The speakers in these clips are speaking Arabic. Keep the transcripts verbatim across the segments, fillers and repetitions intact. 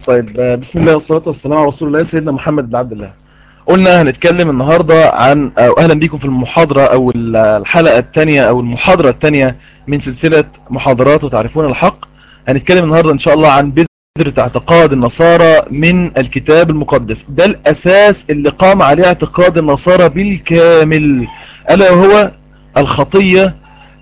طيب، آه، بسم الله والصلاة والسلام على رسول الله سيدنا محمد بن عبد الله. قلنا هنتكلم النهاردة عن أو أهلا بكم في المحاضرة أو الحلقة الثانية أو المحاضرة الثانية من سلسلة محاضرات وتعرفون الحق. هنتكلم النهاردة إن شاء الله عن بذرة اعتقاد النصارى من الكتاب المقدس. ده الأساس اللي قام عليه اعتقاد النصارى بالكامل، ألا وهو الخطية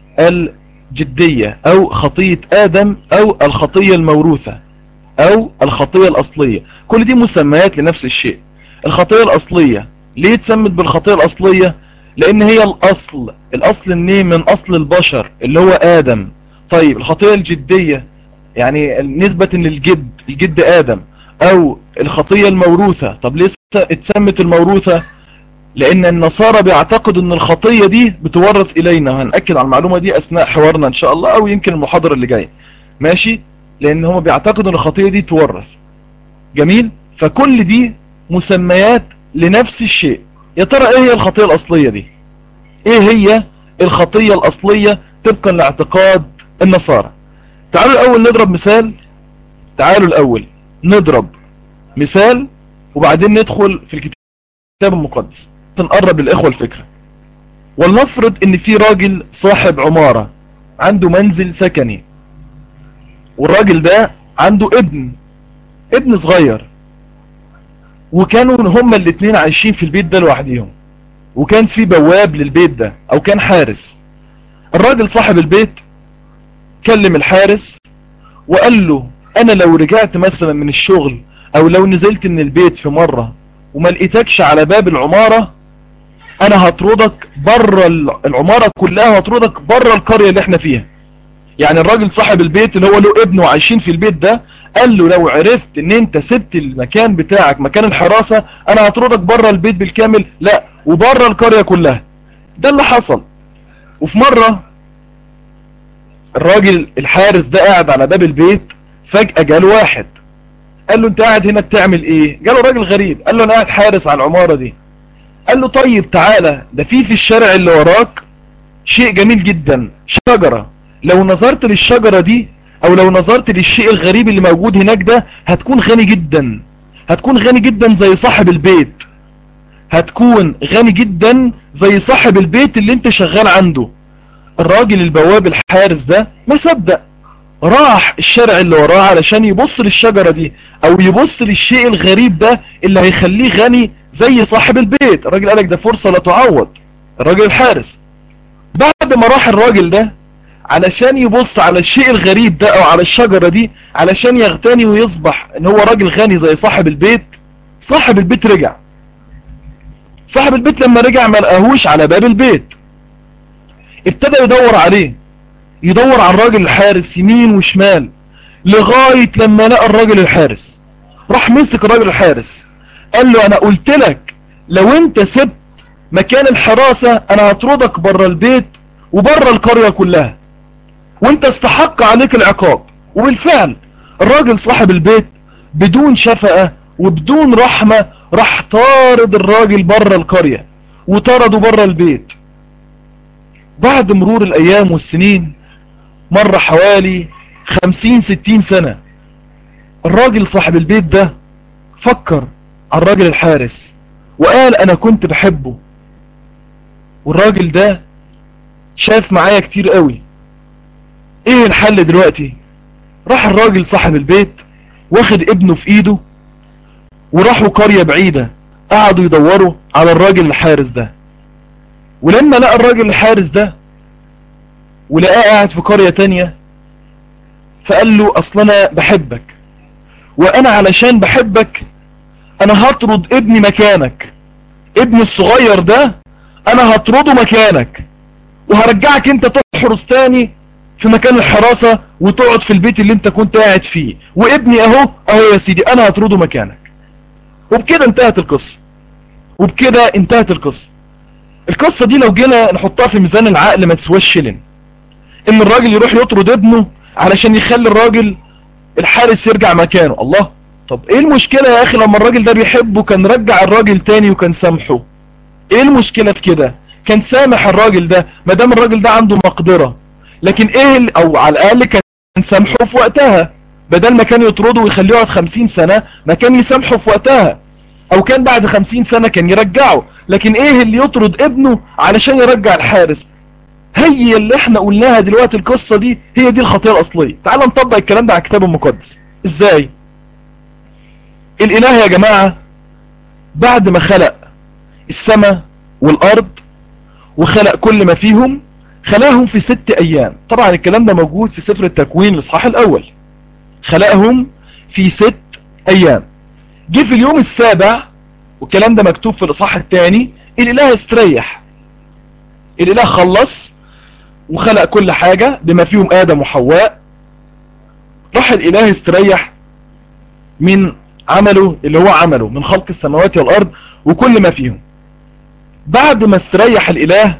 الجدية أو خطية آدم أو الخطية الموروثة او الخطية الاصلية. كل دي مسميات لنفس الشيء. الخطية الاصلية ليه اتسمت بالخطية الاصلية؟ لان هي الاصل. الاصل منين؟ من اصل البشر اللي هو ادم. طيب الخطية الجدية يعني نسبة للجد، الجد ادم. او الخطية الموروثة، طب ليه اتسمت الموروثة؟ لان النصارى بيعتقدوا ان الخطية دي بتورث الينا. هنأكد على المعلومة دي اثناء حوارنا ان شاء الله، او يمكن المحاضرة اللي جاية. ماشي؟ لان هم بيعتقدوا ان الخطية دي تورث. جميل. فكل دي مسميات لنفس الشيء. يا ترى ايه هي الخطية الاصلية دي؟ ايه هي الخطية الاصلية طبقا لاعتقاد النصارى؟ تعالوا الاول نضرب مثال. تعالوا الاول نضرب مثال وبعدين ندخل في الكتاب المقدس نقرب للاخوة الفكرة. ولنفرض ان في راجل صاحب عمارة عنده منزل سكني، والراجل ده عنده ابن ابن صغير، وكانوا هما الاتنين عايشين في البيت ده لوحديهم، وكان في بواب للبيت ده او كان حارس. الراجل صاحب البيت كلم الحارس وقال له انا لو رجعت مثلا من الشغل او لو نزلت من البيت في مرة وما لقيتكش على باب العمارة، انا هطردك بره العمارة كلها وهطردك بره القرية اللي احنا فيها. يعني الراجل صاحب البيت اللي هو له ابنه عايشين في البيت ده قال له لو عرفت ان انت سبت المكان بتاعك مكان الحراسة انا هطردك بره البيت بالكامل، لا وبره القرية كلها. ده اللي حصل. وفي مرة الراجل الحارس ده قاعد على باب البيت، فجأة جاله واحد قال له انت قاعد هنا بتعمل ايه؟ جاله راجل غريب قال له انا قاعد حارس على العمارة دي. قال له طيب تعالى، ده في في الشارع اللي وراك شيء جميل جدا، شجرة. لو نظرت للشجرة دي او لو نظرت للشيء الغريب اللي موجود هناك ده هتكون غني جدا، هتكون غني جدا زي صاحب البيت، هتكون غني جدا زي صاحب البيت اللي انت شغال عنده. الراجل البواب الحارس ده ما صدق، راح الشارع اللي وراه علشان يبص للشجرة دي او يبص للشيء الغريب ده اللي هيخليه غني زي صاحب البيت. الراجل قالك ده فرصة لا تعوض. الراجل الحارس بعد ما راح الراجل ده علشان يبص على الشيء الغريب ده او على الشجرة دي علشان يغتني ويصبح ان هو راجل غني زي صاحب البيت، صاحب البيت رجع. صاحب البيت لما رجع ما لقاهوش على باب البيت، ابتدى يدور عليه، يدور على الراجل الحارس يمين وشمال لغاية لما لقى الراجل الحارس. راح مسك الراجل الحارس قال له انا قلت لك لو انت سبت مكان الحراسة انا هطردك بره البيت وبره القرية كلها، وانت استحق عليك العقاب. وبالفعل الراجل صاحب البيت بدون شفقة وبدون رحمة راح طارد الراجل بره القرية وطرده بره البيت. بعد مرور الايام والسنين، مر حوالي خمسين ستين سنة، الراجل صاحب البيت ده فكر على الراجل الحارس وقال انا كنت بحبه، والراجل ده شاف معايا كتير قوي، ايه الحل دلوقتي؟ راح الراجل صاحب البيت واخد ابنه في ايده وراحوا قرية بعيدة قعدوا يدوروا على الراجل الحارس ده. ولما لقى الراجل الحارس ده ولقاه قاعد في قرية تانية فقال له اصل انا بحبك، وانا علشان بحبك انا هطرد ابني مكانك، ابني الصغير ده انا هطرده مكانك وهرجعك انت تحرس تاني في مكان الحراسة وتقعد في البيت اللي انت كنت قاعد فيه، وابني اهو اهو يا سيدي انا هطرده مكانك. وبكده انتهت القصة. وبكده انتهت القصة. القصة دي لو جينا نحطها في ميزان العقل ما تسواش شلن. ان الراجل يروح يطرد ابنه علشان يخلي الراجل الحارس يرجع مكانه. الله، طب ايه المشكلة يا اخي لما الراجل ده بيحبه كان رجع الراجل تاني وكان سامحه؟ ايه المشكلة في كده؟ كان سامح الراجل ده ما دام الراجل ده عنده مقدرة. لكن ايه او على الاقل كان سامحه في وقتها. بدل ما كان يطرده ويخليه يقعد خمسين سنة ما كان يسامحه في وقتها، او كان بعد خمسين سنة كان يرجعه. لكن ايه اللي يطرد ابنه علشان يرجع الحارس؟ هي اللي احنا قلناها دلوقتي القصة دي هي دي الخطيئة الاصلية. تعال نطبق الكلام ده على الكتاب المقدس. ازاي؟ الاله يا جماعة بعد ما خلق السماء والارض وخلق كل ما فيهم خلقهم في ست ايام. طبعا الكلام ده موجود في سفر التكوين الاصحاح الاول. خلقهم في ست ايام. جه في اليوم السابع والكلام ده مكتوب في الاصحاح الثاني الاله استريح. الاله خلص وخلق كل حاجة بما فيهم ادم وحواء. راح الاله استريح من عمله اللي هو عمله من خلق السماوات والارض وكل ما فيهم. بعد ما استريح الاله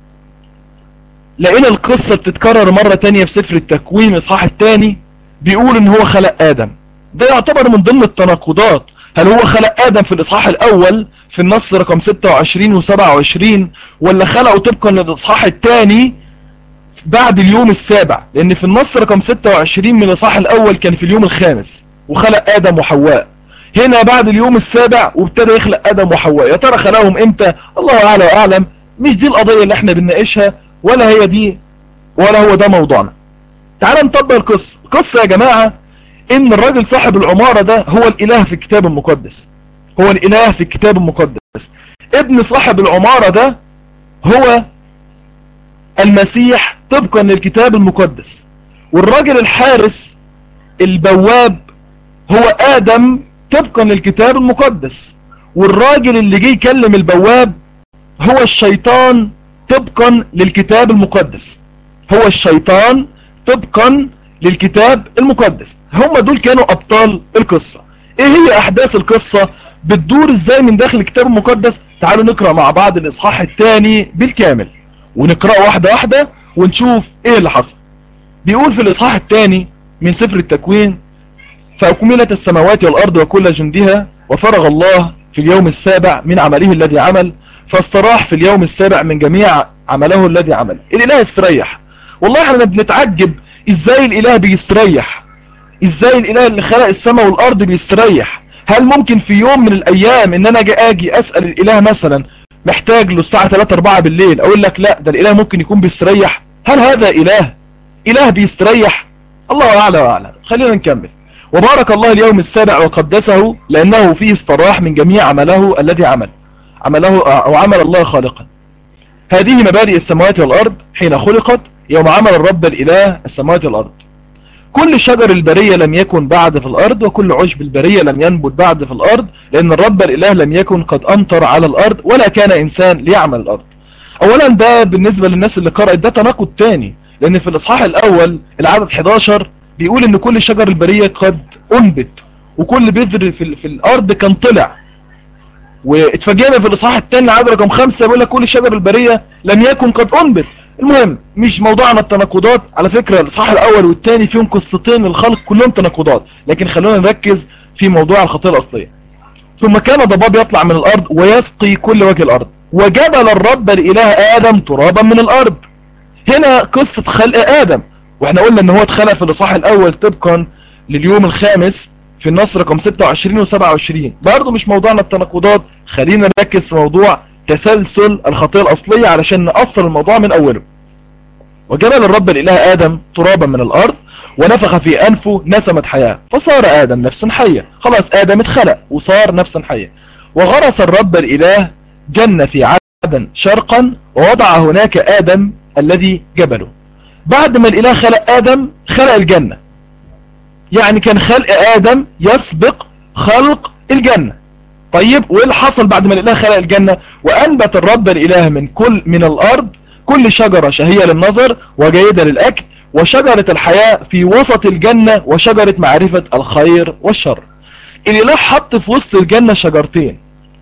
لقينا القصة بتتكرر مرة تانية في سفر التكوين الاصحاح الثاني، بيقول ان هو خلق ادم. ده يعتبر من ضمن التناقضات. هل هو خلق ادم في الاصحاح الاول في النص رقم ستة وعشرين وسبعة وعشرين، ولا خلقه طبقا للاصحاح الثاني بعد اليوم السابع؟ لان في النص رقم ستة وعشرين من الاصحاح الاول كان في اليوم الخامس وخلق ادم وحواء. هنا بعد اليوم السابع وابتدى يخلق ادم وحواء. يا ترى خلقهم امتى؟ الله اعلى واعلم. مش دي القضية اللي احنا بنناقشها، ولا هي دي ولا هو ده موضوعنا. تعال نطبق القصة. القصة يا جماعة ان الراجل صاحب العمارة ده هو الاله في الكتاب المقدس. هو الاله في الكتاب المقدس. ابن صاحب العمارة ده هو المسيح طبقا للكتاب المقدس. والراجل الحارس البواب هو ادم طبقا للكتاب المقدس. والراجل اللي جه يكلم البواب هو الشيطان طبقا للكتاب المقدس. هو الشيطان طبقا للكتاب المقدس. هم دول كانوا ابطال القصة. ايه هي احداث القصة؟ بتدور ازاي من داخل الكتاب المقدس؟ تعالوا نقرأ مع بعض الاصحاح الثاني بالكامل ونقرأ واحدة واحدة ونشوف ايه اللي حصل. بيقول في الاصحاح الثاني من سفر التكوين: فأكملت السماوات والأرض وكل جندها وفرغ الله في اليوم السابع من عمله الذي عمل فاستراح في اليوم السابع من جميع عمله الذي عمل. الاله استريح. والله احنا بنتعجب ازاي الاله بيستريح. ازاي الاله اللي خلق السماء والارض بيستريح؟ هل ممكن في يوم من الايام ان انا اجي اجي اسال الاله مثلا محتاج له الساعه ثلاثة أربعة بالليل اقول لك لا ده الاله ممكن يكون بيستريح؟ هل هذا اله اله بيستريح؟ الله اعلى واعلم. خلينا نكمل. وبارك الله اليوم السابع وقدسه لانه فيه استراح من جميع عمله الذي عمل عمله او عمل الله خالقا. هذه مبادئ السماوات والارض حين خلقت يوم عمل الرب الاله السماوات والارض. كل شجر البرية لم يكن بعد في الأرض وكل عشب البرية لم ينبت بعد في الأرض لأن الرب الإله لم يكن قد أمطر على الأرض ولا كان إنسان ليعمل الأرض. أولا ده بالنسبة للناس اللي قرأت ده تناقض تاني، لأن في الإصحاح الأول العدد حداشر بيقول إن كل شجر البرية قد أنبت وكل بذر في, في الأرض كان طلع. واتفاجئنا في الإصحاح الثاني العدد رقم خمسة بيقول لك كل شجر البرية لم يكن قد أنبت. المهم مش موضوعنا التناقضات. على فكرة الإصحاح الأول والثاني فيهم قصتين للخلق كلهم تناقضات، لكن خلونا نركز في موضوع الخطيئة الأصلية. ثم كان ضباب يطلع من الأرض ويسقي كل وجه الأرض وجبل الرب الإله آدم ترابا من الأرض. هنا قصة خلق آدم، واحنا قلنا ان هو اتخلق في الإصحاح الأول طبقا لليوم الخامس في النص رقم ستة وعشرين وسبعة وعشرين. برضه مش موضوعنا التناقضات، خلينا نركز في موضوع تسلسل الخطيئة الأصلية علشان نأصل الموضوع من أوله. وجبل الرب الإله آدم ترابا من الأرض ونفخ في أنفه نسمة حياة فصار آدم نفسا حية. خلاص آدم اتخلق وصار نفسا حية. وغرس الرب الإله جنة في عدن شرقا ووضع هناك آدم الذي جبله. بعد ما الإله خلق آدم خلق الجنة، يعني كان خلق آدم يسبق خلق الجنة. طيب وايه اللي حصل بعد ما الإله خلق الجنة؟ وأنبت الرب الإله من كل من الأرض كل شجرة شهية للنظر وجيدة للأكل وشجرة الحياة في وسط الجنة وشجرة معرفة الخير والشر. الإله حط في وسط الجنة شجرتين.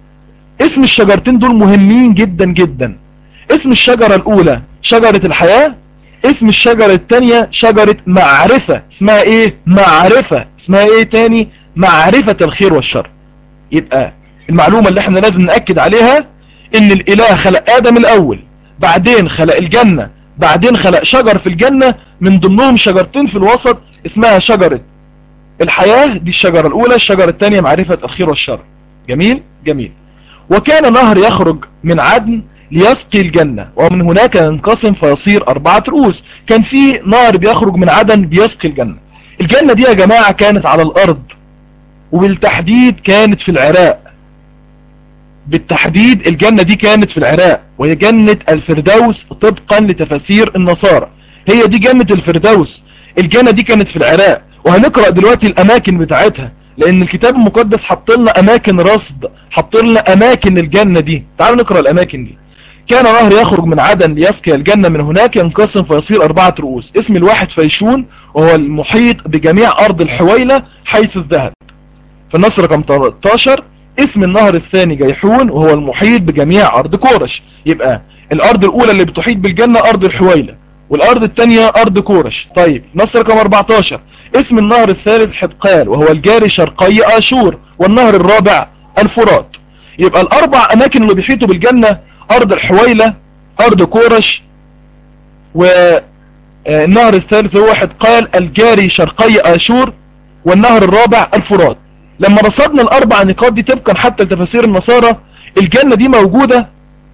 اسم الشجرتين دول مهمين جدا جدا. اسم الشجرة الأولى شجرة الحياة، اسم الشجرة الثانية شجرة معرفة. اسمها ايه؟ معرفة. اسمها ايه تاني؟ معرفة الخير والشر. يبقى المعلومة اللي احنا لازم نأكد عليها ان الإله خلق آدم الأول، بعدين خلق الجنة، بعدين خلق شجر في الجنة من ضمنهم شجرتين في الوسط اسمها شجرة الحياة دي الشجرة الأولى، الشجرة الثانية معرفة الخير والشر. جميل جميل. وكان نهر يخرج من عدن ليسقي الجنة، ومن هناك ينقسم فيصير أربعة رؤوس. كان في نهر بيخرج من عدن بيسقي الجنة. الجنة دي يا جماعة كانت على الأرض، وبالتحديد كانت في العراق. بالتحديد الجنة دي كانت في العراق، وهي جنة الفردوس طبقا لتفاسير النصارى. هي دي جنة الفردوس. الجنة دي كانت في العراق، وهنقرأ دلوقتي الأماكن بتاعتها، لأن الكتاب المقدس حط لنا أماكن رصد، حط لنا أماكن الجنة دي. تعالوا نقرأ الأماكن دي. كان نهر يخرج من عدن ليسقي الجنة، من هناك ينقسم فيصير أربعة رؤوس. اسم الواحد فيشون، وهو المحيط بجميع أرض الحويلة حيث الذهب. في النص رقم تلتاشر اسم النهر الثاني جيحون، وهو المحيط بجميع أرض كورش. يبقى الأرض الأولى اللي بتحيط بالجنة أرض الحويلة، والأرض الثانية أرض كورش. طيب نص رقم أربعتاشر اسم النهر الثالث حدقال، وهو الجاري شرقي آشور، والنهر الرابع الفرات. يبقى الأربع أماكن اللي بيحيطوا بالجنة أرض الحويلة، أرض كورش، والنهر الثالث هو حدقال الجاري شرقي آشور، والنهر الرابع الفرات. لما رصدنا الأربع نقاط دي طبقا حتى لتفاسير النصارى، الجنة دي موجودة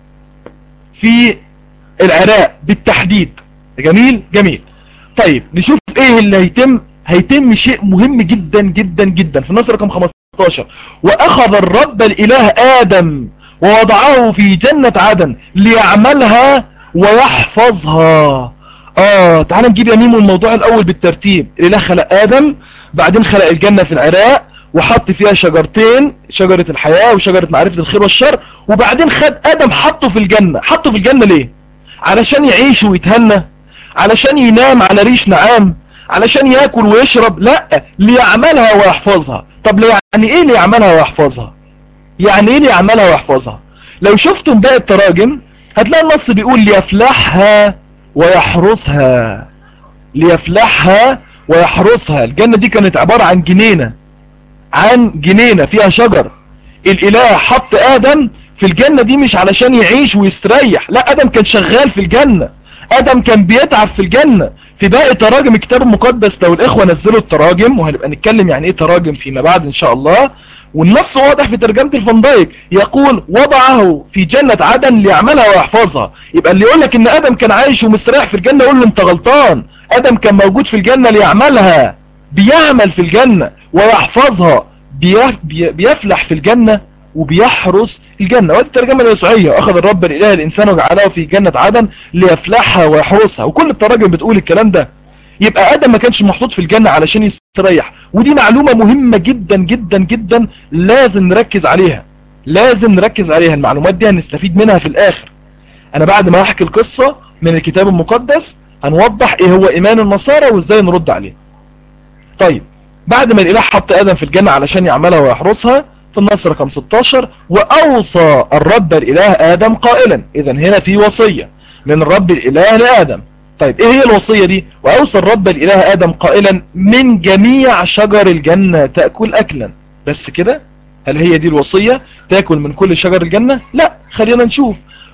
في العراق بالتحديد. جميل جميل. طيب نشوف ايه اللي هيتم. هيتم شيء مهم جدا جدا جدا في النص رقم خمستاشر. واخذ الرب الاله ادم ووضعه في جنة عدن ليعملها ويحفظها. اه تعال نجيب يا ميمو الموضوع الاول بالترتيب. الاله خلق ادم، بعدين خلق الجنة في العراق، وحط فيها شجرتين، شجرة الحياة وشجرة معرفة الخير والشر، وبعدين خد ادم حطه في الجنة. حطه في الجنة ليه؟ علشان يعيش ويتهنى؟ علشان ينام على ريش نعام؟ علشان ياكل ويشرب؟ لا، ليعملها ويحفظها. طب يعني ايه ليعملها ويحفظها؟ يعني ايه ليعملها ويحفظها؟ لو شفتم باقي التراجم هتلاقي النص بيقول ليفلحها ويحرسها. ليفلحها ويحرسها. الجنة دي كانت عبارة عن جنينة، عن جنينة فيها شجر. الاله حط ادم في الجنة دي مش علشان يعيش ويستريح، لا، ادم كان شغال في الجنة، ادم كان بيتعب في الجنة. في باقي تراجم الكتاب المقدس، لو الاخوة نزلوا التراجم، وهنبقى نتكلم يعني ايه تراجم فيما بعد ان شاء الله، والنص واضح في ترجمة الفان دايك، يقول وضعه في جنة عدن ليعملها ويحفظها. يبقى اللي يقول لك ان ادم كان عايش ومستريح في الجنة يقول له انت غلطان. ادم كان موجود في الجنة ليعملها، بيعمل في الجنة، ويحفظها، بيفلح في الجنة وبيحرس الجنة. وهذه الترجمة اليسوعية. أخذ الرب الإله الإنسان وجعله في جنة عدن ليفلحها ويحرسها، وكل التراجم بتقول الكلام ده. يبقى آدم ما كانش محطوط في الجنة علشان يستريح، ودي معلومة مهمة جدا جدا جدا لازم نركز عليها. لازم نركز عليها. المعلومات دي هنستفيد منها في الآخر. أنا بعد ما أحكي القصة من الكتاب المقدس هنوضح إيه هو إيمان النصارى وإزاي نرد عليه. طيب بعد ما الإله حط آدم في الجنة علشان يعملها ويحرسها، في النص رقم ستاشر وأوصى الرب الإله آدم قائلا. إذن هنا في وصية من الرب الإله لآدم. طيب إيه هي الوصية دي؟ وأوصى الرب الإله آدم قائلا من جميع شجر الجنة تأكل أكلا. بس كده؟ هل هي دي الوصية؟ تأكل من كل شجر الجنة؟ لا، خلينا نشوف.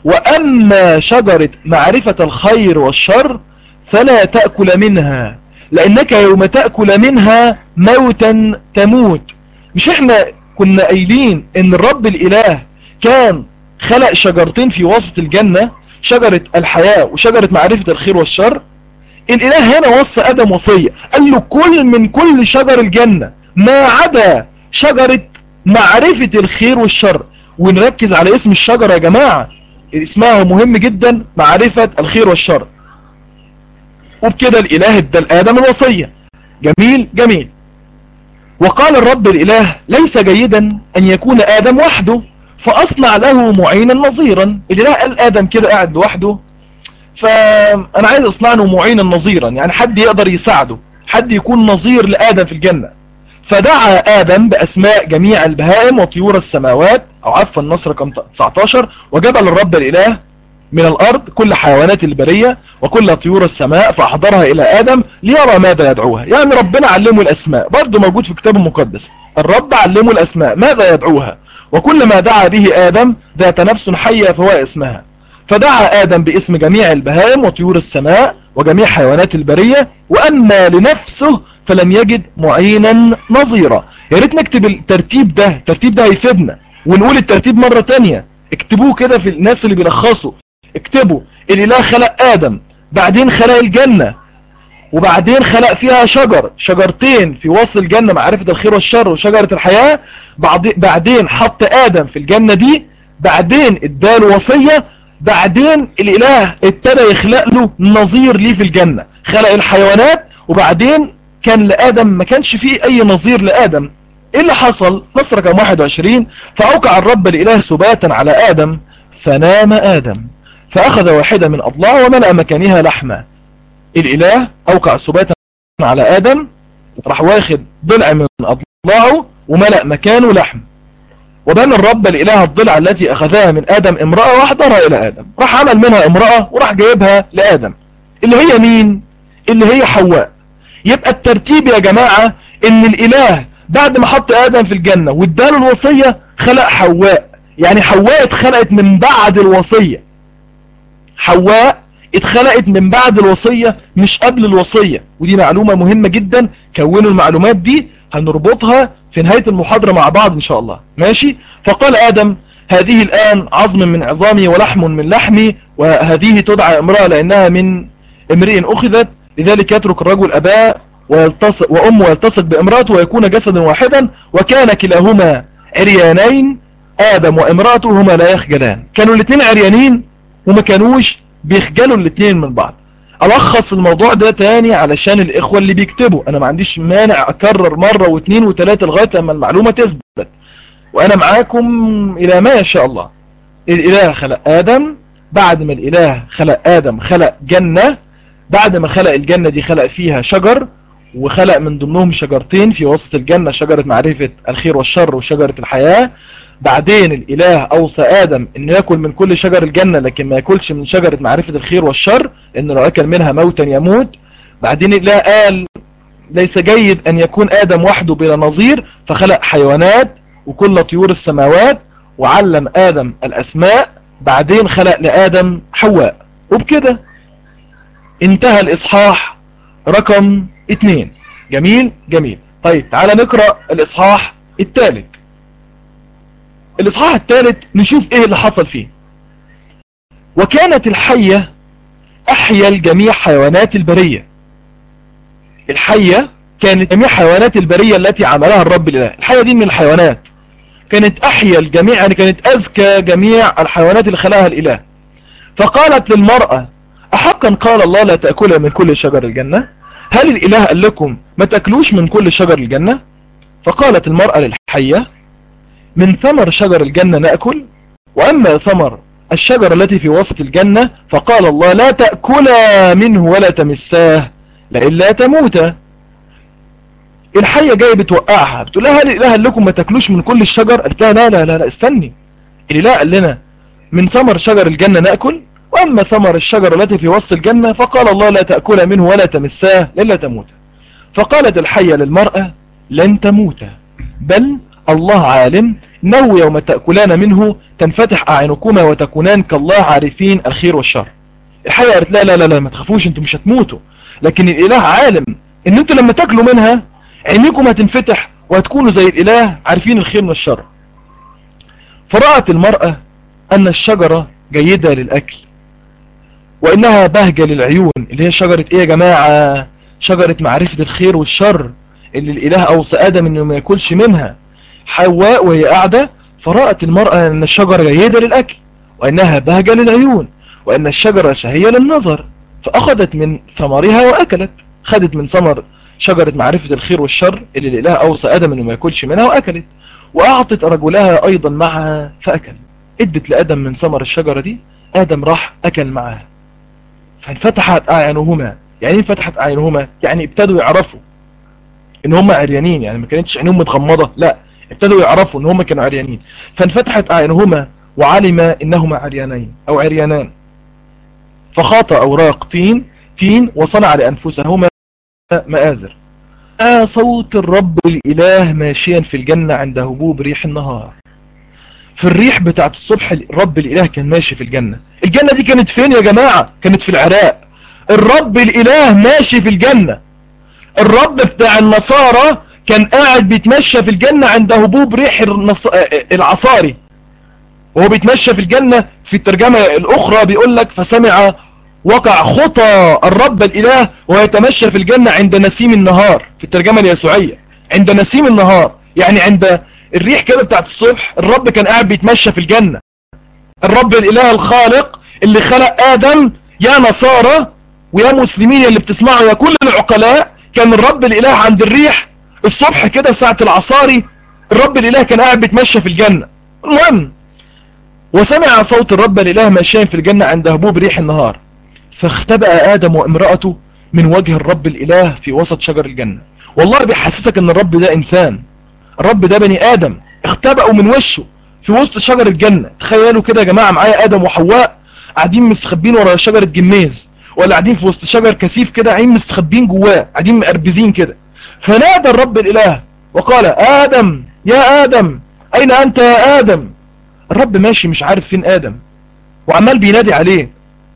وأما شجرة معرفة الخير والشر فلا تأكل منها، لأنك يوم تأكل منها موتا تموت. مش احنا كنا قايلين ان الرب الإله كان خلق شجرتين في وسط الجنة، شجرة الحياة وشجرة معرفة الخير والشر؟ الإله هنا وصى آدم وصية، قال له كل من كل شجر الجنة ما عدا شجرة معرفة الخير والشر. ونركز على اسم الشجرة يا جماعة، اسمها مهم جدا، معرفة الخير والشر. وبكده الإله ادى لآدم الوصية. جميل جميل. وقال الرب الإله ليس جيدا أن يكون آدم وحده، فأصنع له معينا نظيرا. الإله قال آدم كده قاعد لوحده، فأنا عايز أصنع له معينا نظيرا، يعني حد يقدر يساعده، حد يكون نظير لآدم في الجنة. فدعا آدم بأسماء جميع البهائم وطيور السماوات، أو عفوا النص رقم تسعتاشر وجبل الرب الإله من الأرض كل حيوانات البرية وكل طيور السماء، فأحضرها إلى آدم ليرى ماذا يدعوها. يعني ربنا علمه الأسماء، برضو موجود في الكتاب المقدس، الرب علمه الأسماء ماذا يدعوها. وكل ما دعا به آدم ذات نفس حية فهو اسمها. فدعا آدم باسم جميع البهائم وطيور السماء وجميع حيوانات البرية، وأما لنفسه فلم يجد معينا نظيرا. يا ريت نكتب الترتيب ده، الترتيب ده هيفيدنا، ونقول الترتيب مرة تانية. اكتبوه كده في الناس اللي بيلخصوا، اكتبوا: الإله خلق آدم، بعدين خلق الجنة، وبعدين خلق فيها شجر شجرتين في وسط الجنة، معرفة الخير والشر وشجرة الحياة. بعدين حط آدم في الجنة دي، بعدين اداله وصية، بعدين الإله ابتدى يخلق له نظير ليه في الجنة، خلق الحيوانات، وبعدين كان لآدم ما كانش فيه أي نظير لآدم. ايه اللي حصل؟ نص رقم واحد وعشرين: فأوقع الرب الإله سباتا على آدم، فنام آدم، فأخذ واحدة من أضلاعه وملأ مكانها لحما. الإله أوقع سباتا على آدم، راح واخد ضلع من أضلاعه وملأ مكانه لحم. وبنى الرب الإله الضلع التي أخذها من آدم امرأة واحضرها إلى آدم، راح عمل منها امرأة وراح جايبها لآدم، اللي هي مين؟ اللي هي حواء. يبقى الترتيب يا جماعة إن الإله بعد ما حط آدم في الجنة واداله الوصية خلق حواء، يعني حواء اتخلقت من بعد الوصية. حواء اتخلقت من بعد الوصية مش قبل الوصية، ودي معلومة مهمة جدا. كونوا المعلومات دي، هنربطها في نهاية المحاضرة مع بعض إن شاء الله. ماشي؟ فقال آدم: هذه الآن عظم من عظامي ولحم من لحمي، وهذه تدعى امرأة لأنها من امرئ أخذت، لذلك يترك الرجل أباه ويلتصق وأمه ويلتصق بامرأته ويكون جسدا واحدا. وكان كلاهما عريانين، آدم وامرأته هما لا يخجلان. كانوا الاثنين عريانين وما كانوش بيخجلوا الاثنين من بعض. ألخص الموضوع ده تاني علشان الإخوة اللي بيكتبوا، أنا ما عنديش مانع أكرر مرة واثنين وثلاثة لغاية لما المعلومة تثبت، وأنا معاكم إلى ما يشاء الله. الإله خلق آدم، بعد ما الإله خلق آدم خلق جنة، بعد ما خلق الجنة دي خلق فيها شجر، وخلق من ضمنهم شجرتين في وسط الجنة، شجرة معرفة الخير والشر وشجرة الحياة. بعدين الإله أوصى آدم إنه يأكل من كل شجر الجنة لكن ما يأكلش من شجرة معرفة الخير والشر، إنه لو أكل منها موتا يموت. بعدين الإله قال: ليس جيد أن يكون آدم وحده بلا نظير، فخلق حيوانات وكل طيور السماوات، وعلم آدم الأسماء. بعدين خلق لآدم حواء. وبكده انتهى الإصحاح رقم اتنين. جميل جميل. طيب تعالى نقرأ الإصحاح الثالث. الإصحاح الثالث نشوف إيه اللي حصل فيه. وكانت الحية أحيا الجميع حيوانات البرية. الحية كانت جميع حيوانات البرية التي عملها الرب الإله. الحية دي من الحيوانات، كانت أحيا الجميع، يعني كانت أذكى جميع الحيوانات اللي خلقها الإله. فقالت للمرأة: أحقا قال الله لا تأكل من كل شجر الجنة؟ هل الإله قال لكم ما تأكلوش من كل شجر الجنة؟ فقالت المرأة للحية: من ثمر شجر الجنة نأكل، وأما ثمر الشجرة التي في وسط الجنة فقال الله لا تأكلا منه ولا تمساه لئلا تموتا. الحية جاية بتوقعها، بتقول لها: هل الإله قال لكم ما تأكلوش من كل الشجر؟ قالت لها: لا لا لا لا استني، الإله قال لنا من ثمر شجر الجنة نأكل، وأما ثمر الشجرة التي في وسط الجنة فقال الله لا تأكل منه ولا تمساه لئلا تموتا. فقالت الحية للمرأة: لن تموتا، بل الله عالم انه يوم تأكلان منه تنفتح أعينكما وتكونان كالله عارفين الخير والشر. الحية قالت: لا لا لا لا ما تخافوش، انتم مش هتموتوا، لكن الإله عالم ان انتم لما تاكلوا منها عينيكم هتنفتح وهتكونوا زي الإله عارفين الخير والشر. فرأت المرأة أن الشجرة جيدة للأكل وإنها بهجة للعيون. اللي هي شجرة إيه يا جماعة؟ شجرة معرفة الخير والشر اللي الإله أوصى آدم إنه ما يأكلش منها. حواء وهي قاعدة فرأت المرأة أن الشجرة جيدة للأكل وإنها بهجة للعيون وأن الشجرة شهية للنظر، فأخذت من ثمرها وأكلت. خدت من ثمر شجرة معرفة الخير والشر اللي الإله أوصى آدم إنه ما يأكلش منها وأكلت، وأعطت رجلها أيضا معها فأكل. ادت لآدم من ثمر الشجرة دي، آدم راح أكل معها. فانفتحت أعينهما. يعني انفتحت أعينهما يعني ابتدوا يعرفوا إن هم عريانين، يعني ما كانتش عينهم متغمضة، لا ابتدوا يعرفوا إن هم كانوا عريانين. فانفتحت أعينهما وعلم إنهما عريانين أو عريانان، فخاط أوراق تين تين وصنع لأنفسهما مآزر. آه صوت الرب الإله ماشيا في الجنة عند هبوب ريح النهار. في الريح بتاعت الصبح الرب الإله كان ماشي في الجنة. الجنة دي كانت فين يا جماعة؟ كانت في العراق. الرب الاله ماشي في الجنة. الرب بتاع النصارى كان قاعد بيتمشى في الجنة عند هبوب ريح النص... العصاري، وهو بيتمشى في الجنة. في الترجمة الاخرى بيقول لك فسمع وقع خطى الرب الاله ويتمشى في الجنة عند نسيم النهار. في الترجمة اليسوعية عند نسيم النهار، يعني عند الريح كده بتاعت الصبح الرب كان قاعد بيتمشى في الجنة. الرب الاله الخالق اللي خلق ادم، يا نصارى ويا مسلمين اللي بتسمعوا يا كل العقلاء، كان الرب الاله عند الريح الصبح كده ساعة العصاري، الرب الاله كان قاعد بيتمشى في الجنة. المهم، وسمع صوت الرب الاله ماشيا في الجنة عند هبوب ريح النهار، فاختبأ آدم وامرأته من وجه الرب الاله في وسط شجر الجنة. والله بيحسسك ان الرب ده انسان، الرب ده بني ادم، اختبأوا من وشه في وسط شجر الجنة. تخيلوا كده يا جماعة معايا ادم وحواء قاعدين مستخبين ورا شجرة جميز، ولا قاعدين في وسط شجر كثيف كده قاعدين مستخبين جواه، قاعدين مقربزين كده. فنادى الرب الاله وقال ادم يا ادم اين انت يا ادم. الرب ماشي مش عارف فين ادم وعمال بينادي عليه.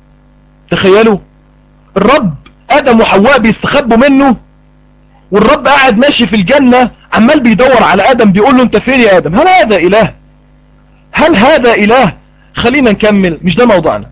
تخيلوا الرب ادم وحواء بيستخبوا منه، والرب قاعد ماشي في الجنة عمال بيدور على ادم بيقول له انت فين يا ادم. هل هذا اله؟ هل هذا اله؟ خلينا نكمل، مش ده موضوعنا.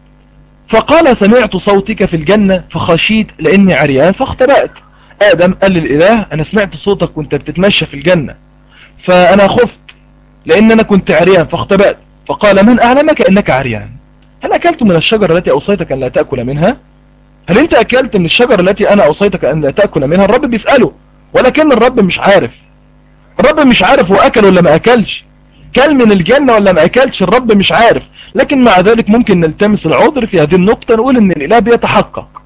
فقال سمعت صوتك في الجنة فخشيت لاني عريان فاختبأت. ادم قال للاله انا سمعت صوتك وانت بتتمشى في الجنة، فانا خفت لان انا كنت عريان فاختبأت. فقال من اعلمك انك عريان؟ هل اكلت من الشجرة التي اوصيتك ان لا تأكل منها؟ هل انت اكلت من الشجرة التي انا اوصيتك ان لا تأكل منها؟ الرب بيسأله، ولكن الرب مش عارف. الرب مش عارف هو اكل ولا ما اكلش، كل من الجنة ولا ما اكلش، الرب مش عارف. لكن مع ذلك ممكن نلتمس العذر في هذه النقطة، نقول ان الاله بيتحقق.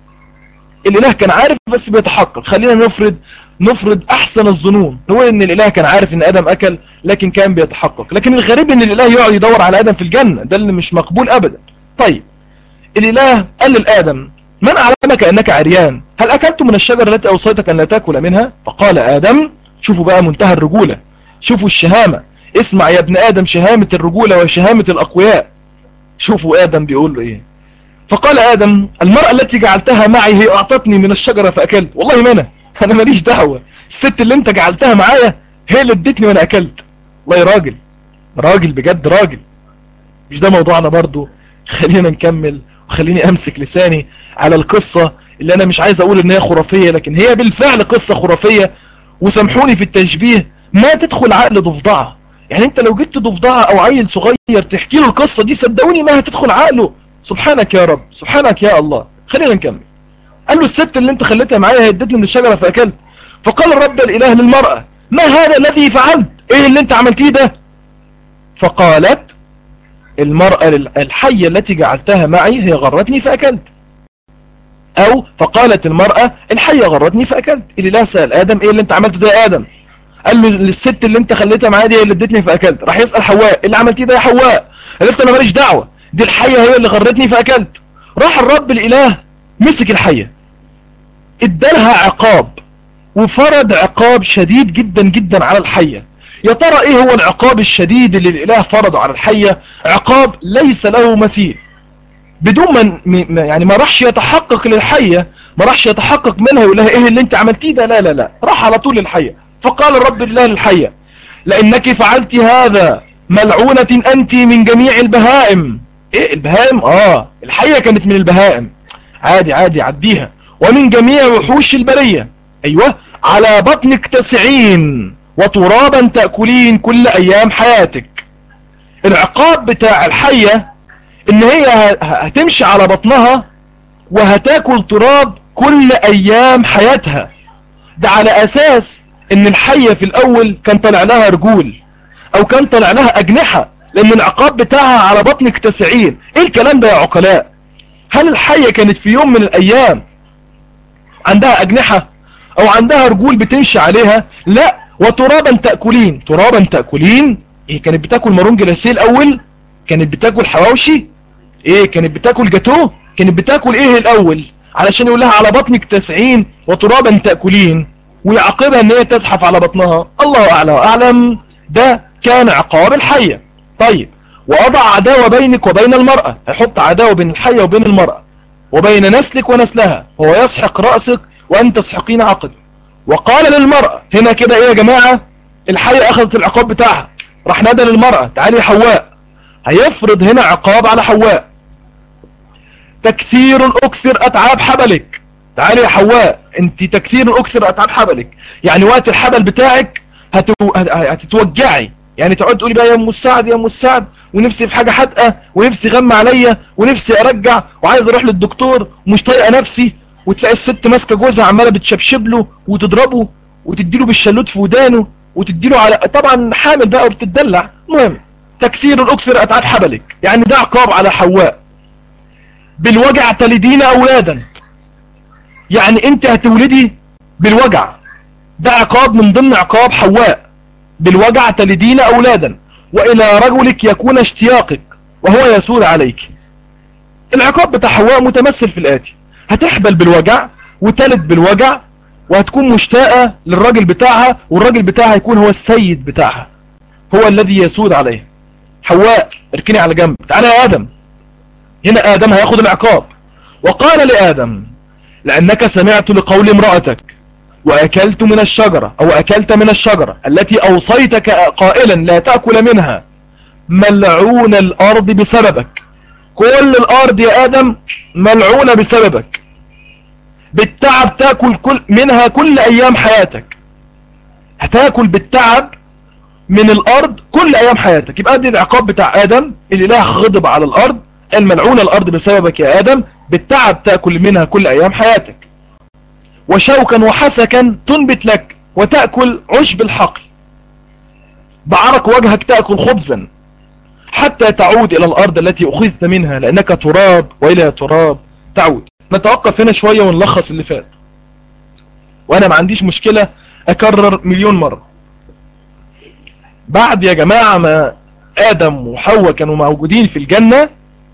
الاله كان عارف بس بيتحقق. خلينا نفرض نفرض احسن الظنون، نقول ان الاله كان عارف ان ادم اكل لكن كان بيتحقق. لكن الغريب ان الاله يقعد يدور على ادم في الجنة، ده اللي مش مقبول ابدا. طيب الاله قال للادم من اعلمك انك عريان؟ هل اكلت من الشجرة التي اوصيتك ان لا تاكل منها؟ فقال ادم، شوفوا بقى منتهى الرجولة، شوفوا الشهامة، اسمع يا ابن ادم شهامة الرجولة وشهامة الاقوياء. شوفوا ادم بيقول له ايه. فقال ادم المرأة التي جعلتها معي هي اعطتني من الشجرة فاكلت. والله ما انا انا ماليش دعوة، الست اللي انت جعلتها معايا هي اللي ادتني وانا اكلت. والله يا راجل، راجل بجد راجل. مش ده موضوعنا برضو. خلينا نكمل، وخليني امسك لساني على القصة اللي انا مش عايز اقول ان هي خرافية، لكن هي بالفعل قصة خرافية. وسامحوني في التشبيه، ما تدخل عقل ضفدعة. يعني انت لو جبت ضفدعة او عيل صغير تحكي له القصة دي صدقوني ما هتدخل عقله. سبحانك يا رب، سبحانك يا الله. خلينا نكمل. قال له الست اللي انت خليتها معايا هي ادتني من الشجرة فاكلت. فقال الرب الاله للمرأة ما هذا الذي فعلت؟ ايه اللي انت عملتيه ده؟ فقالت المرأة الحية التي جعلتها معي هي غرتني فاكلت. او فقالت المرأة الحية غرتني فاكلت. اللي لا سأل ادم ايه اللي انت عملته ده يا ادم؟ قال له للست اللي انت خليتها معايا دي هي اللي ادتني فاكلت. راح يسأل حواء ايه اللي عملتيه ده يا حواء؟ قالت انا ماليش دعوة، دي الحية هي اللي غرتني فاكلت. راح الرب الاله مسك الحية ادالها عقاب، وفرض عقاب شديد جدا جدا على الحية. يا ترى ايه هو العقاب الشديد اللي الاله فرضه على الحية؟ عقاب ليس له مثيل. بدون ما يعني ما راحش يتحقق للحية، ما راحش يتحقق منها يقول لها ايه اللي انت عملتيه ده، لا لا لا، راح على طول للحية. فقال الرب لله للحية لانك فعلت هذا ملعونة انت من جميع البهائم. ايه البهائم؟ اه الحية كانت من البهائم، عادي عادي عديها. ومن جميع وحوش البرية، ايوه، على بطنك تسعين وترابا تأكلين كل ايام حياتك. العقاب بتاع الحية ان هي هتمشي على بطنها وهتاكل تراب كل ايام حياتها. ده على اساس ان الحية في الاول كان طلع لها رجول او كان طلع لها اجنحة، لان العقاب بتاعها على بطنك تسعين. ايه الكلام ده يا عقلاء؟ هل الحية كانت في يوم من الايام عندها اجنحة او عندها رجول بتمشي عليها؟ لا. وترابا تأكلين، ترابا تأكلين، ايه كانت بتاكل مارون جلاسيه الاول؟ كانت بتاكل حواوشي؟ ايه كانت بتاكل جاتوه؟ كانت بتاكل ايه الاول علشان يقول لها على بطنك تسعين وترابا تأكلين ويعاقبها ان هي تزحف على بطنها؟ الله اعلى واعلم. ده كان عقاب الحية. طيب وأضع عداوة بينك وبين المرأة، هيحط عداوة بين الحية وبين المرأة. وبين نسلك ونسلها، هو يسحق رأسك وأنت تسحقين عقد. وقال للمرأة هنا كده إيه يا جماعة؟ الحية أخذت العقاب بتاعها، راح نادى للمرأة تعالي حواء، هيفرض هنا عقاب على حواء. تكثير أكثر أتعاب حبلك، تعالي يا حواء انت تكثير أكثر أتعاب حبلك، يعني وقت الحبل بتاعك هتو... هتتوجعي، يعني تقعد تقولي بقى يا ام السعد يا ام السعد، ونفسي في حاجه حادقه، ونفسي غم عليا، ونفسي ارجع، وعايز اروح للدكتور ومش طايقه نفسي، وتلاقي الست ماسكه جوزها عماله بتشبشب له وتضربه وتديله بالشلوت في ودانه وتديله على، طبعا حامل بقى وبتدلع. المهم تكثير اكثر اتعاب حبلك، يعني ده عقاب على حواء. بالوجع تلدين اولادا، يعني انت هتولدي بالوجع، ده عقاب من ضمن عقاب حواء. بالوجع تلدين أولادا، وإلى رجلك يكون اشتياقك وهو يسود عليك. العقاب بتاع حواء متمثل في الآتي: هتحبل بالوجع وتلد بالوجع، وهتكون مشتاقة للراجل بتاعها، والراجل بتاعها يكون هو السيد بتاعها، هو الذي يسود عليه. حواء اركني على جنب، تعالى يا آدم. هنا آدم هياخد العقاب. وقال لآدم: لأنك سمعت لقول امرأتك وأكلت من الشجرة أو أكلت من الشجرة التي أوصيتك قائلا لا تأكل منها، ملعون الأرض بسببك. كل الأرض يا آدم ملعونة بسببك، بالتعب تأكل كل منها كل أيام حياتك، هتأكل بالتعب من الأرض كل أيام حياتك. يبقى دي العقاب بتاع آدم، الإله غضب على الأرض، الملعونة الأرض بسببك يا آدم، بالتعب تأكل منها كل أيام حياتك. وشوكا وحسكا تنبت لك وتأكل عشب الحقل، بعرق وجهك تأكل خبزا حتى تعود إلى الأرض التي أخذت منها، لأنك تراب وإلى تراب تعود. نتوقف هنا شوية ونلخص اللي فات، وأنا ما عنديش مشكلة أكرر مليون مرة. بعد يا جماعة ما آدم وحواء كانوا موجودين في الجنة،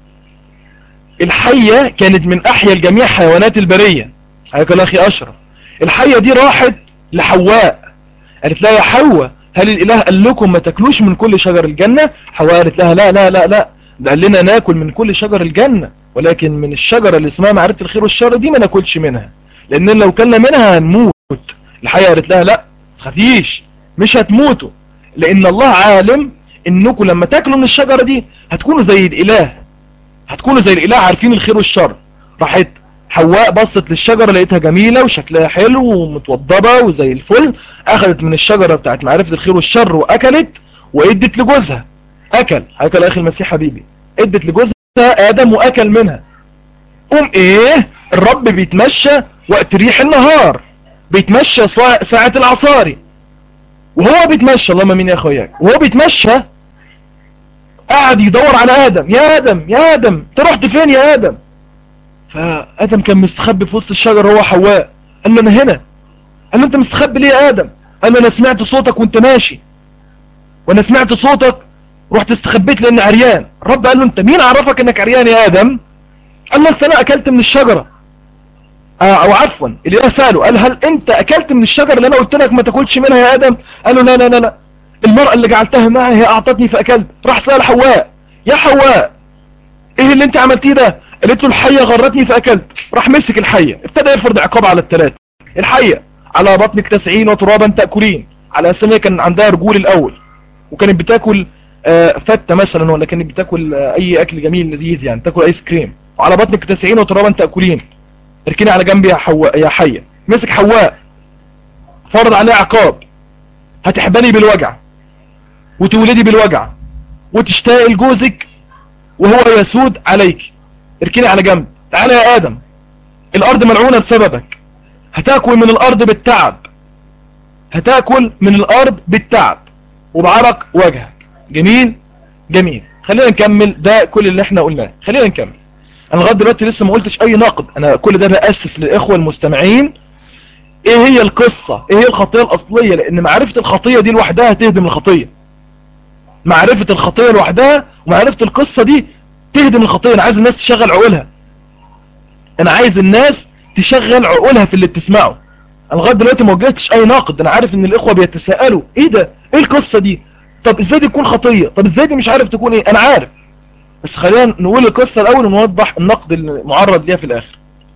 الحية كانت من أحيا الجميع حيوانات البرية، حياك الله أخي أشرف. الحية دي راحت لحواء، قالت لها يا حواء هل الإله قال لكم ما تاكلوش من كل شجر الجنة؟ حواء قالت لها لا لا لا لا، ده قال لنا ناكل من كل شجر الجنة، ولكن من الشجرة اللي اسمها معرفة الخير والشر دي ما ناكلش منها، لأن لو كلنا منها هنموت. الحية قالت لها لا تخافيش، مش هتموتوا، لأن الله عالم إنكم لما تاكلوا من الشجرة دي هتكونوا زي الإله، هتكونوا زي الإله عارفين الخير والشر. راحت حواء بصت للشجرة لقيتها جميلة وشكلها حلو ومتوضبة وزي الفل، أخذت من الشجرة بتاعت معرفة الخير والشر وأكلت، وإدت لجوزها أكل، هيكل أخي المسيح حبيبي، إدت لجوزها آدم وأكل منها. قوم إيه الرب بيتمشى وقت ريح النهار، بيتمشى ساعة العصاري، وهو بيتمشى، اللهم مين يا أخوياك، وهو بيتمشى قاعد يدور على آدم، يا آدم يا آدم انت رحت فين يا آدم؟ فآدم كان مستخبي في وسط الشجر هو حواء، قال له أنا هنا. قال له أنت مستخبي ليه يا آدم؟ قال له أنا سمعت صوتك وأنت ماشي، وأنا سمعت صوتك رحت استخبيت لأني عريان. الرب قال له أنت مين عرفك أنك عريان يا آدم؟ قال له أنت أنا أكلت من الشجرة، آه أو عفوا الإله سأله قال هل أنت أكلت من الشجرة اللي أنا قلت لك ما تاكلش منها يا آدم؟ قال له لا لا لا لا، المرأة اللي جعلتها معي هي أعطتني فأكلت. راح سأل حواء يا حواء ايه اللي انت عملتيه ده؟ قالت له الحية غرتني فاكلت. راح مسك الحية ابتدى يفرض عقاب على الثلاثة. الحية على بطنك تسعين وترابا تأكلين، على اساس كان عندها رجول الاول وكانت بتاكل آه فتة مثلا، ولا كانت بتاكل آه اي اكل جميل لذيذ، يعني تاكل ايس كريم. وعلى بطنك تسعين وترابا تأكلين، اركني على جنبي يا حواء يا حية. مسك حواء فرض عليها عقاب، هتحبلي بالوجع وتولدي بالوجع وتشتاقي لجوزك وهو يسود عليك، اركني على جنب. تعالى يا آدم الأرض ملعونة بسببك، هتاكل من الأرض بالتعب، هتاكل من الأرض بالتعب وبعرق وجهك. جميل جميل، خلينا نكمل ده كل اللي احنا قلناه، خلينا نكمل. انا لغايه دلوقتي لسه ما قلتش اي نقد، انا كل ده بأسس للإخوة المستمعين ايه هي القصة، ايه هي الخطية الأصلية، لأن معرفة الخطية دي لوحدها تهدم الخطية. معرفة الخطية لوحدها ومعرفة القصة دي تهدم الخطية. انا عايز الناس تشغل عقولها، انا عايز الناس تشغل عقولها في اللي بتسمعه. انا لغايه دلوقتي ما وجهتش اي ناقد، انا عارف ان الاخوه بيتساءلوا ايه ده، ايه القصه دي، طب ازاي دي تكون خطيه، طب ازاي دي مش عارف تكون ايه. انا عارف بس خلينا نقول القصة الاول ونوضح النقد المعرض ليها في الاخر.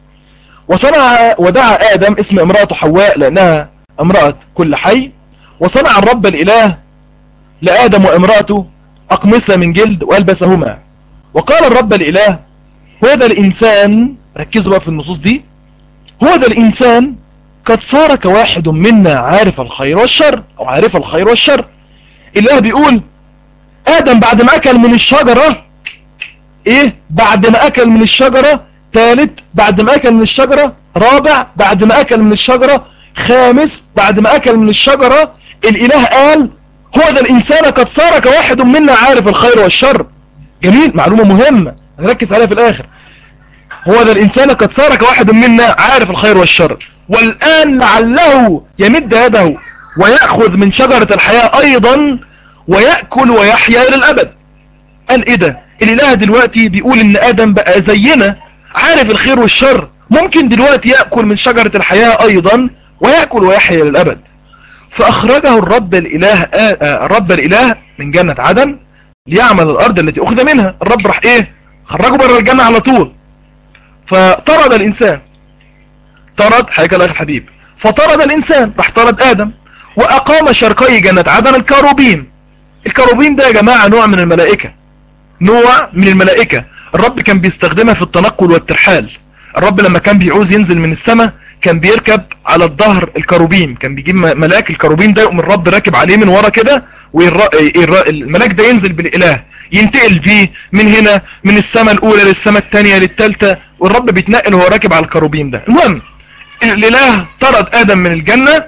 وصنع ودعا ادم اسم امرأته حواء لانها امرأة كل حي. وصنع الرب الاله لادم وامرأته اقمصة من جلد والبسهما. وقال الرب الاله هو ذا الانسان، ركزوا بقى في النصوص دي، هو ذا الانسان قد صار كواحد منا عارف الخير والشر، او عارف الخير والشر. الاله بيقول ادم بعد ما اكل من الشجرة، ايه بعد ما اكل من الشجرة، ثالث بعد ما اكل من الشجرة، رابع بعد ما اكل من الشجرة، خامس بعد ما اكل من الشجرة، الاله قال هو ذا الانسان قد صار كواحد منا عارف الخير والشر. جميل، معلومة مهمة نركز عليها في الاخر. هو ذا الانسان قد صار كواحد منا عارف الخير والشر، والان لعله يمد يده ويأخذ من شجرة الحياة ايضا ويأكل ويحيا الى الابد. قال ايه ده؟ الاله دلوقتي بيقول ان ادم بقى زينا عارف الخير والشر، ممكن دلوقتي يأكل من شجرة الحياة ايضا ويأكل ويحيا للابد. فاخرجه الرب الاله آه الرب الاله من جنة عدن ليعمل الارض التي اخذ منها. الرب راح ايه؟ خرجه بره الجنة على طول. فطرد الانسان، طرد حياك الله يا حبيب، فطرد الانسان، راح طرد ادم واقام شرقي جنة عدن الكروبيم. الكروبيم ده يا جماعة نوع من الملائكة، نوع من الملائكة الرب كان بيستخدمها في التنقل والترحال. الرب لما كان بيعوز ينزل من السماء كان بيركب على الظهر الكروبيم، كان بيجيب ملاك الكروبيم ده يقوم الرب راكب عليه من ورا كده، والملاك ده ينزل بالاله ينتقل بيه من هنا من السماء الاولى للسماء الثانيه للثالثه، والرب بيتنقل وهو راكب على الكروبيم ده. المهم الاله طرد ادم من الجنه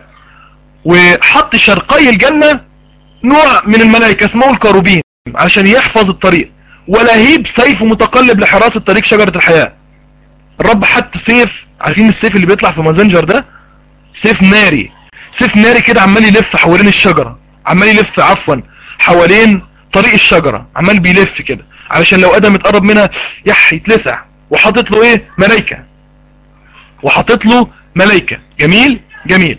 وحط شرقي الجنه نوع من الملائكه اسمه الكروبيم عشان يحفظ الطريق، ولهيب سيفه متقلب لحراسة طريق شجرة الحياة. الرب حط سيف، عارفين السيف اللي بيطلع في مازنجر ده؟ سيف ناري، سيف ناري كده عمال يلف حوالين الشجرة، عمال يلف عفوا حوالين طريق الشجرة، عمال بيلف كده علشان لو ادم اتقرب منها يح يتلسع. وحاطط له ايه؟ ملائكة، وحاطط له ملائكة. جميل جميل،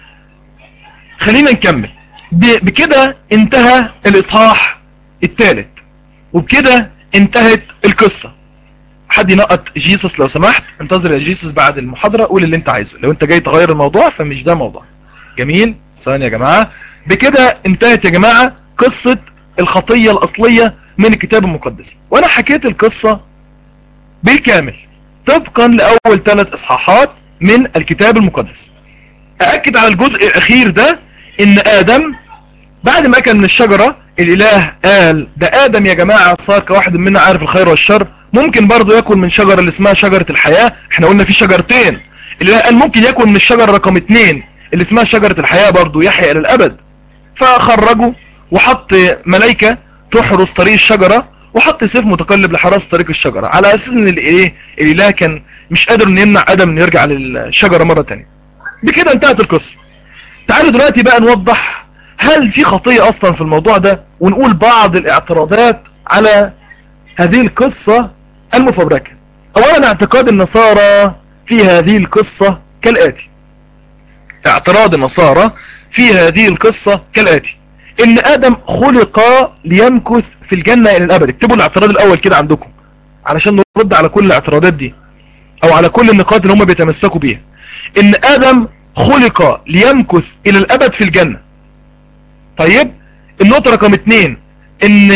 خلينا نكمل. بكده انتهى الاصحاح الثالث، وبكده انتهت القصة. حد ينقط جيسس لو سمحت، انتظر يا جيسس بعد المحاضرة قول اللي انت عايزه، لو انت جاي تغير الموضوع فمش ده موضوع. جميل، ثواني يا جماعة. بكده انتهت يا جماعة قصة الخطية الأصلية من الكتاب المقدس، وانا حكيت القصة بالكامل طبقا لأول ثلاث إصحاحات من الكتاب المقدس. أأكد على الجزء الأخير ده إن آدم بعد ما أكل من الشجرة الإله قال ده آدم يا جماعة صار كواحد منا عارف الخير والشر، ممكن برضو يأكل من شجرة اللي اسمها شجرة الحياة. احنا قلنا في شجرتين، الإله قال ممكن يأكل من الشجرة رقم اتنين اللي اسمها شجرة الحياة برضو يحيا إلى الأبد. فخرجوا وحط ملايكة تحرس طريق الشجرة، وحط سيف متقلب لحراسة طريق الشجرة، على أساس إن الإله الإله كان مش قادر إن يمنع آدم إنه يرجع للشجرة مرة تانية. بكده انتهت القصة. تعالوا دلوقتي بقى نوضح هل في خطية اصلا في الموضوع ده، ونقول بعض الاعتراضات على هذه القصة المفبركة. اولا اعتقاد النصارى في هذه القصة كالاتي، اعتراض النصارى في هذه القصة كالاتي: ان ادم خلق ليمكث في الجنة الى الابد. اكتبوا الاعتراض الاول كده عندكم علشان نرد على كل الاعتراضات دي او على كل النقاط اللي هم بيتمسكوا بيها. ان ادم خلق ليمكث الى الابد في الجنة. طيب النقطة رقم اتنين، ان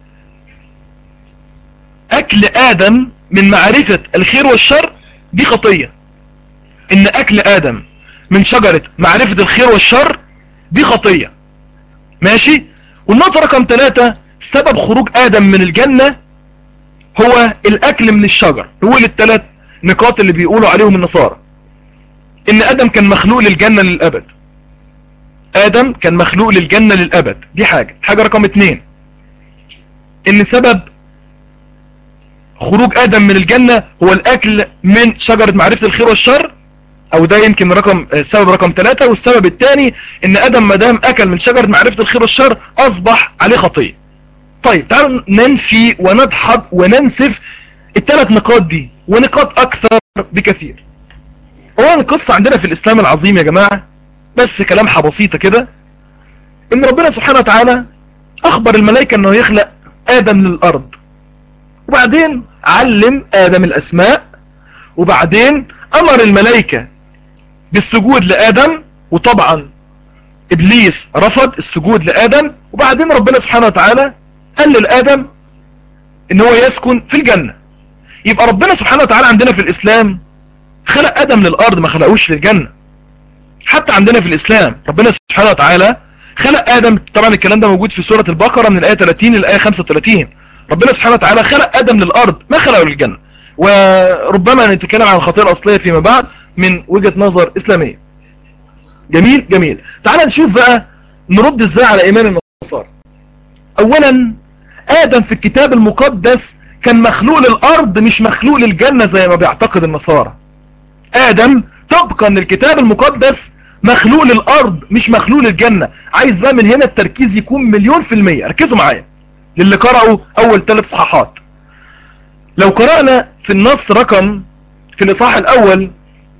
اكل ادم من معرفة الخير والشر دي خطية. ان اكل ادم من شجرة معرفة الخير والشر دي خطية. ماشي. والنقطة رقم ثلاثة، سبب خروج ادم من الجنة هو الاكل من الشجر. دول الثلاث نقاط اللي بيقولوا عليهم النصارى، ان ادم كان مخلوق للجنة للابد. ادم كان مخلوق للجنة للابد، دي حاجة. حاجة رقم اتنين، ان سبب خروج ادم من الجنة هو الاكل من شجرة معرفة الخير والشر، او ده يمكن رقم السبب رقم ثلاثة. والسبب الثاني ان ادم ما دام اكل من شجرة معرفة الخير والشر اصبح عليه خطية. طيب تعالوا ننفي وندحض وننسف الثلاث نقاط دي ونقاط اكثر بكثير. اولا القصة عندنا في الاسلام العظيم يا جماعة بس كلامها بسيطة كده، ان ربنا سبحانه وتعالى اخبر الملائكة انه يخلق ادم للارض، وبعدين علم آدم الأسماء، وبعدين أمر الملائكة بالسجود لآدم، وطبعا إبليس رفض السجود لآدم، وبعدين ربنا سبحانه وتعالى قال لآدم إن هو يسكن في الجنة. يبقى ربنا سبحانه وتعالى عندنا في الإسلام خلق آدم للأرض، ما خلقوش للجنة. حتى عندنا في الإسلام ربنا سبحانه وتعالى خلق آدم، طبعا الكلام ده موجود في سورة البقرة من الآية ثلاثين للآية خمسة وثلاثين. ربنا سبحانه وتعالى خلق آدم للأرض، ما خلقه للجنة. وربما نتكلم عن الخطيئة الأصلية فيما بعد من وجهة نظر إسلامية. جميل جميل. تعال نشوف بقى نرد ازاي على إيمان النصارى. أولا آدم في الكتاب المقدس كان مخلوق للأرض مش مخلوق للجنة زي ما بيعتقد النصارى. آدم طبقا للكتاب المقدس مخلوق للأرض مش مخلوق للجنة. عايز بقى من هنا التركيز يكون مليون في المية. ركزوا معايا للي قرأوا أول ثلاث صحاحات. لو قرأنا في النص رقم في الإصحاح الأول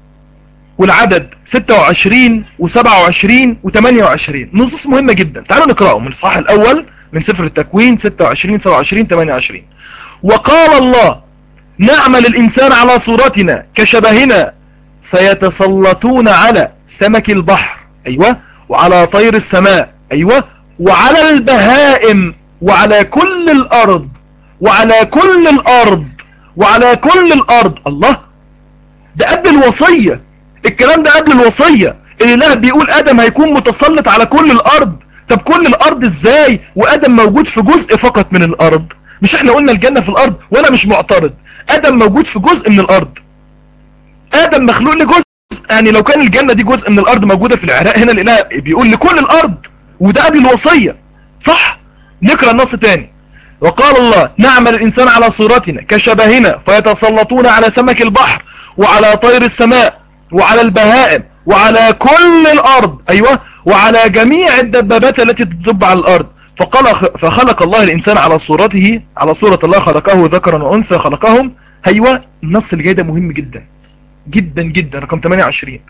والعدد ستة وعشرين وسبعة وعشرين وثمانية وعشرين، نصوص مهمة جدا. تعالوا نقرأهم من الإصحاح الأول من سفر التكوين ستة وعشرين سبعة وعشرين ثمانية وعشرين. وقال الله نعمل الإنسان على صورتنا كشبهنا فيتسلطون على سمك البحر، أيوة، وعلى طير السماء، أيوة، وعلى البهائم وعلى كل الأرض وعلى كل الأرض وعلى كل الأرض. الله، ده قبل الوصية، الكلام ده قبل الوصية. الإله بيقول آدم هيكون متسلط على كل الأرض. طب كل الأرض إزاي وآدم موجود في جزء فقط من الأرض؟ مش احنا قلنا الجنة في الأرض؟ وأنا مش معترض. آدم موجود في جزء من الأرض، آدم مخلوق لجزء. يعني لو كان الجنة دي جزء من الأرض موجودة في العراق، هنا الإله بيقول لكل الأرض، وده قبل الوصية، صح؟ نقرأ النص تاني. وقال الله نعمل الإنسان على صورتنا كشبهنا فيتسلطون على سمك البحر وعلى طير السماء وعلى البهائم وعلى كل الأرض، أيوة، وعلى جميع الدبابات التي تدب على الأرض. فخلق, فخلق الله الإنسان على صورته، على صورة الله خلقه ذكرا وأنثى خلقهم. أيوة، النص اللي جاي ده مهم جدا جدا جدا، رقم ثمانية وعشرين.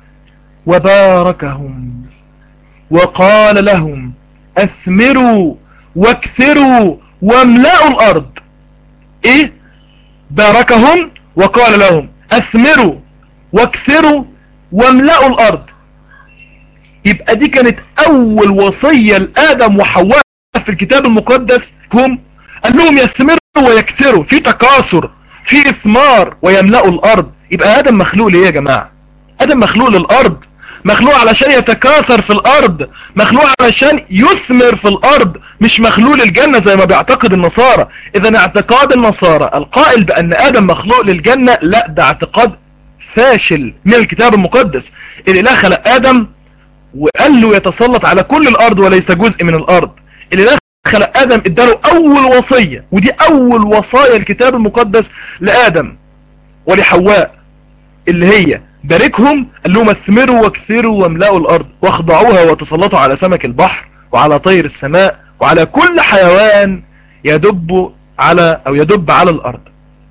وباركهم وقال لهم أثمروا واكثروا واملأوا الأرض. إيه؟ باركهم وقال لهم أثمروا واكثروا واملأوا الأرض. يبقى دي كانت أول وصية لآدم وحواء في الكتاب المقدس. هم قال لهم يثمروا ويكثروا، في تكاثر، في إثمار، ويملأوا الأرض. يبقى آدم مخلوق ليه يا جماعة؟ آدم مخلوق للأرض، مخلوق علشان يتكاثر في الأرض، مخلوق علشان يثمر في الأرض، مش مخلوق للجنة زي ما بيعتقد النصارى. إذا اعتقاد النصارى القائل بأن آدم مخلوق للجنة، لا، ده اعتقاد فاشل من الكتاب المقدس. الإله خلق آدم وقال له يتسلط على كل الأرض وليس جزء من الأرض. الإله خلق آدم اداله أول وصية، ودي أول وصايا الكتاب المقدس لآدم ولحواء، اللي هي باركهم، قال لهم اثمروا واكثروا واملأوا الأرض واخضعوها وتسلطوا على سمك البحر وعلى طير السماء وعلى كل حيوان يدب على أو يدب على الأرض.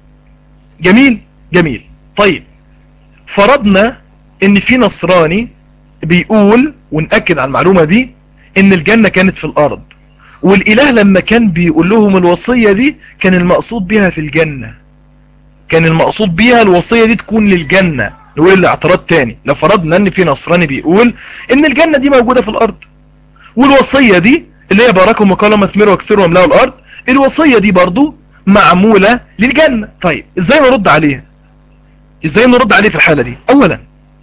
جميل جميل. طيب، فرضنا ان في نصراني بيقول، ونأكد على المعلومة دي، ان الجنة كانت في الأرض، والإله لما كان بيقول لهم الوصية دي كان المقصود بها في الجنة، كان المقصود بيها الوصية دي تكون للجنة. نقول الاعتراض تاني، لو فرضنا ان في نصراني بيقول ان الجنة دي موجودة في الأرض، والوصية دي اللي هي باركهم وقال اثمروا واكثروا واملأوا الأرض، الوصية دي برضو معمولة للجنة. طيب ازاي نرد عليها؟ ازاي نرد عليه في الحالة دي؟ اولا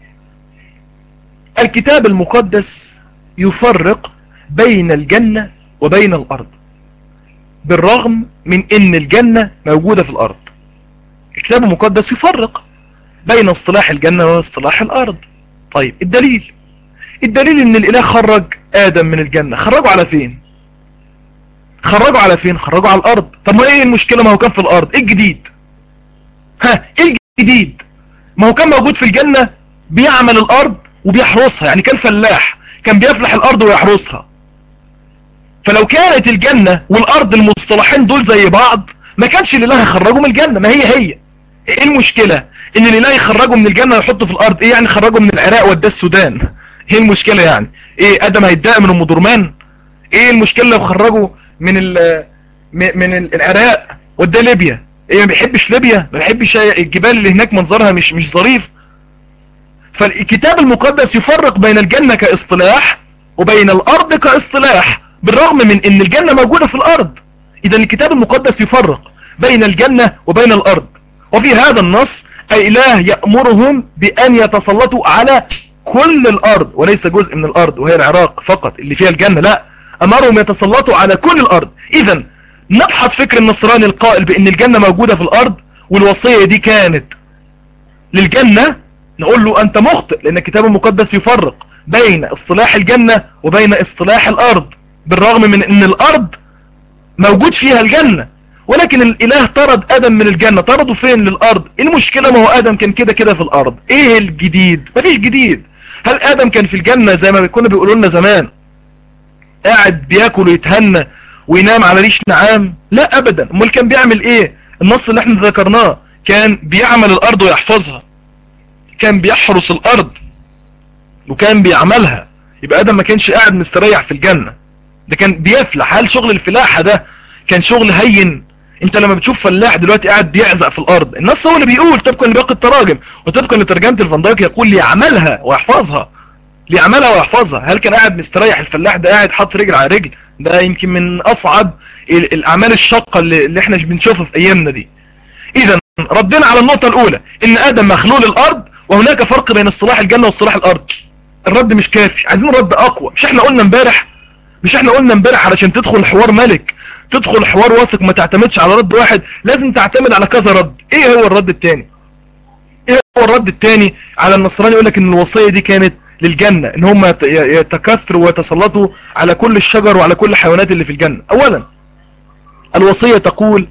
الكتاب المقدس يفرق بين الجنة وبين الأرض، بالرغم من ان الجنة موجودة في الأرض. الكتاب المقدس يفرق بين اصطلاح الجنة واصطلاح الأرض. طيب الدليل، الدليل ان الإله خرج آدم من الجنة. خرجوا على فين؟ خرجوا على فين؟ خرجوا على الأرض. طب ما ايه المشكلة؟ ما هو كان في الأرض. ايه الجديد؟ ها، ايه الجديد؟ ما هو كان موجود في الجنة بيعمل الأرض وبيحرسها، يعني كان فلاح، كان بيفلح الأرض ويحرسها. فلو كانت الجنة والأرض المصطلحين دول زي بعض ما كانش الإله يخرجوا من الجنة. ما هي هي ايه المشكلة؟ ان الإله يخرجوا من الجنة ويحطوا في الأرض. ايه يعني خرجوا من العراق وداه السودان؟ ايه المشكلة يعني؟ ايه آدم هيتضايق من ام درمان؟ ايه المشكلة لو خرجوا من ال من العراق وداه ليبيا؟ ايه، ما بيحبش ليبيا، ما بيحبش الجبال اللي هناك منظرها مش مش ظريف. فالكتاب المقدس يفرق بين الجنة كاصطلاح وبين الارض كاصطلاح، بالرغم من ان الجنة موجودة في الارض. اذا الكتاب المقدس يفرق بين الجنة وبين الارض. وفي هذا النص اله يأمرهم بان يتسلطوا على كل الارض وليس جزء من الارض وهي العراق فقط اللي فيها الجنة، لا، امرهم يتسلطوا على كل الارض. اذا نبحث فكر النصراني القائل بان الجنة موجودة في الارض والوصية دي كانت للجنة، نقول له انت مخطئ، لان الكتاب المقدس يفرق بين اصطلاح الجنة وبين اصطلاح الارض، بالرغم من ان الارض موجود فيها الجنة، ولكن الاله طرد ادم من الجنة. طرده فين؟ للارض. المشكلة ما هو ادم كان كده كده في الارض، ايه الجديد؟ مفيش جديد. هل ادم كان في الجنة زي ما كنا بيقولوا لنا زمان قاعد بياكل ويتهنى وينام على ريش نعام؟ لا ابدا. امال كان بيعمل ايه؟ النص اللي احنا ذكرناه كان بيعمل الارض ويحفظها، كان بيحرس الارض وكان بيعملها. يبقى ادم ما كانش قاعد مستريح في الجنة، ده كان بيفلح. هل شغل الفلاحة ده كان شغل هين؟ انت لما بتشوف فلاح دلوقتي قاعد بيعزق في الارض، النص هو اللي بيقول طبقا لباقي التراجم وطبقا لترجمة الفان دايك يقول ليعملها ويحفظها، ليعملها ويحفظها. هل كان قاعد مستريح الفلاح ده؟ قاعد حاطط رجل على رجل. ده يمكن من اصعب الاعمال الشاقة اللي, اللي احنا بنشوفها في ايامنا دي. اذا ردنا على النقطة الاولى ان ادم مخلول الارض وهناك فرق بين اصطلاح الجنة واصطلاح الارض. الرد مش كافي، عايزين رد اقوى. مش احنا قلنا امبارح مش احنا قلنا امبارح علشان تدخل حوار ملك، تدخل حوار واثق، ما تعتمدش على رد واحد، لازم تعتمد على كذا رد. ايه هو الرد الثاني؟ ايه هو الرد الثاني على النصراني يقول لك ان الوصية دي كانت للجنة، ان هم يتكاثروا ويتسلطوا على كل الشجر وعلى كل الحيوانات اللي في الجنة؟ اولا الوصية تقول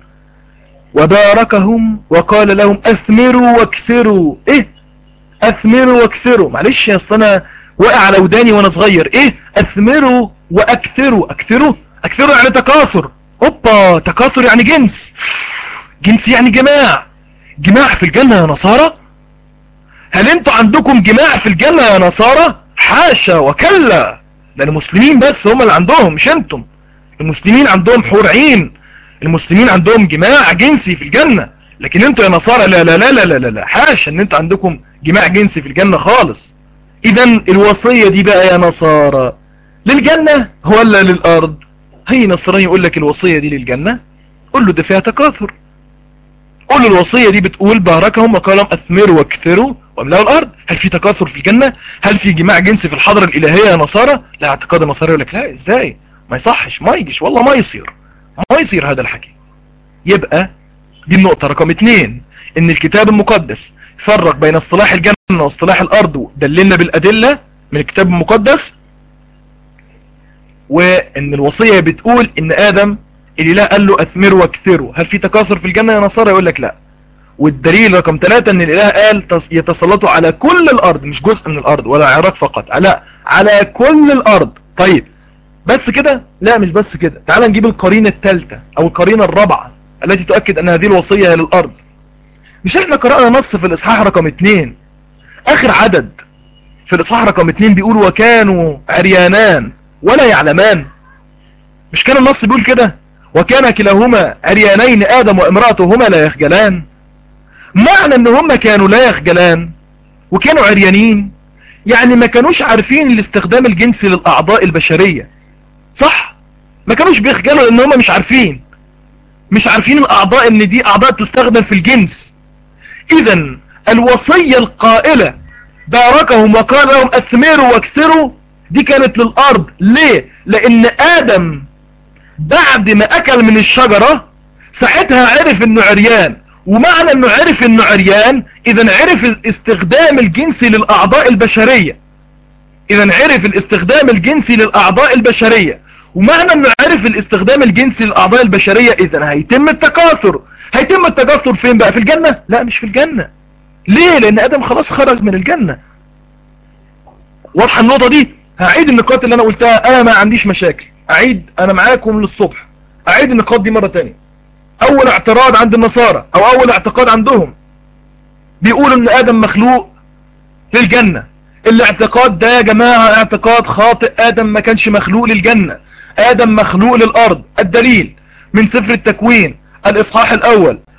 وباركهم وقال لهم اثمروا واكثروا. ايه اثمروا واكثروا؟ معلش يا اصل انا واقع على وداني وانا صغير. ايه اثمروا واكثروا؟ اكثروا اكثروا يعني تكاثر. اوبا، تكاثر يعني جنس، جنس يعني جماع. جماع في الجنة يا نصارى؟ هل انتوا عندكم جماع في الجنة يا نصارى؟ حاشا وكلا، ده المسلمين بس هم اللي عندهم، مش انتم. المسلمين عندهم حور عين، المسلمين عندهم جماع جنسي في الجنة، لكن انتوا يا نصارى لا لا لا لا لا لا، حاشا ان انتوا عندكم جماع جنسي في الجنة خالص. اذا الوصية دي بقى يا نصارى للجنة ولا للارض؟ هي نصراني يقول لك الوصية دي للجنة، قول له ده فيها تكاثر. قول له الوصية دي بتقول باركهم وقالهم اثمروا واكثروا واملأوا الارض. هل في تكاثر في الجنة؟ هل في جماع جنسي في الحضرة الالهية يا نصارى؟ لا، اعتقاد النصارى يقول لك لا، ازاي؟ ما يصحش، ما يجيش، والله ما يصير، ما يصير هذا الحكي. يبقى دي النقطة رقم اتنين، ان الكتاب المقدس فرق بين اصطلاح الجنة واصطلاح الارض ودللنا بالادلة من الكتاب المقدس، وان الوصية بتقول ان ادم الاله قال له اثمروا واكثروا. هل في تكاثر في الجنة يا نصارى؟ يقول لك لا. والدليل رقم ثلاثة ان الاله قال يتسلطوا على كل الارض، مش جزء من الارض ولا العراق فقط، لا، على كل الارض. طيب بس كده؟ لا مش بس كده. تعال نجيب القرينة الثالثة او القرينة الرابعة التي تؤكد ان هذه الوصية هي للارض. مش احنا قرأنا نص في الاصحاح رقم اتنين، اخر عدد في الاصحاح رقم اتنين بيقول وكانوا عريانان ولا يعلمان؟ مش كان النص بيقول كده؟ وكان كلاهما عريانين ادم وامرأته هما لا يخجلان. معنى ان هما كانوا لا يخجلان وكانوا عريانين يعني ما كانوش عارفين الاستخدام الجنسي للاعضاء البشرية، صح؟ ما كانوش بيخجلوا لان هما مش عارفين مش عارفين الاعضاء ان دي اعضاء تستخدم في الجنس. اذا الوصية القائلة باركهم وقال لهم اثمروا واكثروا دي كانت للارض. ليه؟ لان ادم بعد ما اكل من الشجرة ساعتها عرف انه عريان، ومعنى انه عرف انه عريان اذا عرف الاستخدام الجنسي للاعضاء البشرية. اذا عرف الاستخدام الجنسي للاعضاء البشرية، ومعنى انه عرف الاستخدام الجنسي للاعضاء البشرية اذا هيتم التكاثر. هيتم التكاثر فين بقى؟ في الجنة؟ لا مش في الجنة. ليه؟ لان ادم خلاص خرج من الجنة. واضحة النقطة دي؟ هعيد النقاط اللي انا قلتها، انا ما عنديش مشاكل اعيد، انا معاكم للصبح اعيد النقاط دي مرة تانية. اول اعتراض عند النصارى او اول اعتقاد عندهم بيقولوا ان ادم مخلوق للجنة. الاعتقاد ده يا جماعة اعتقاد خاطئ، ادم ما كانش مخلوق للجنة، ادم مخلوق للارض. الدليل من سفر التكوين الاصحاح الاول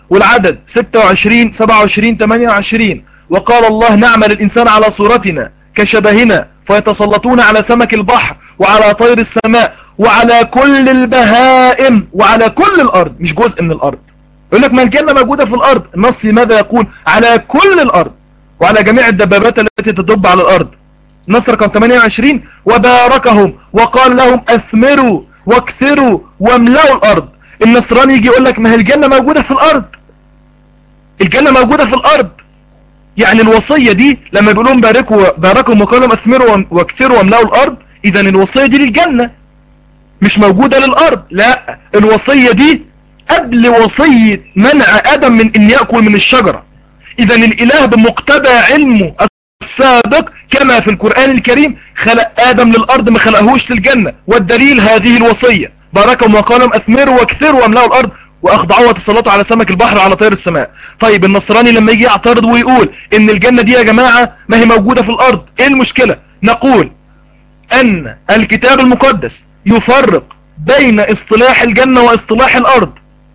والعدد ستة وعشرين سبعة وعشرين ثمانية وعشرين. وقال الله نعمل الإنسان على صورتنا كشبهنا فيتسلطون على سمك البحر وعلى طير السماء وعلى كل البهائم وعلى كل الأرض، مش جزء من الأرض. يقول لك ما الجنة موجودة في الأرض، النص ماذا يقول؟ على كل الأرض وعلى جميع الدبابات التي تدب على الأرض. نص رقم ثمانية وعشرين وباركهم وقال لهم أثمروا واكثروا واملأوا الأرض. النصراني يجي يقول لك ما هي الجنة موجودة في الأرض، الجنة موجودة في الأرض، يعني الوصية دي لما بيقول لهم باركوا باركهم وقال لهم أثمروا واكثروا واملأوا الأرض، إذا الوصية دي للجنة مش موجودة للأرض. لا، الوصية دي قبل وصية منع آدم من أن يأكل من الشجرة. إذا الإله بمقتضى علمه السابق كما في القرآن الكريم خلق آدم للأرض، ما خلقهوش للجنة. والدليل هذه الوصية باركهم وقال لهم أثمروا واكثروا واملأوا الأرض واخضعوا وتسلطوا على سمك البحر وعلى طير السماء. طيب النصراني لما يجي يعترض ويقول ان الجنة دي يا جماعة ما هي موجودة في الارض، ايه المشكلة؟ نقول ان الكتاب المقدس يفرق بين اصطلاح الجنة واصطلاح الارض،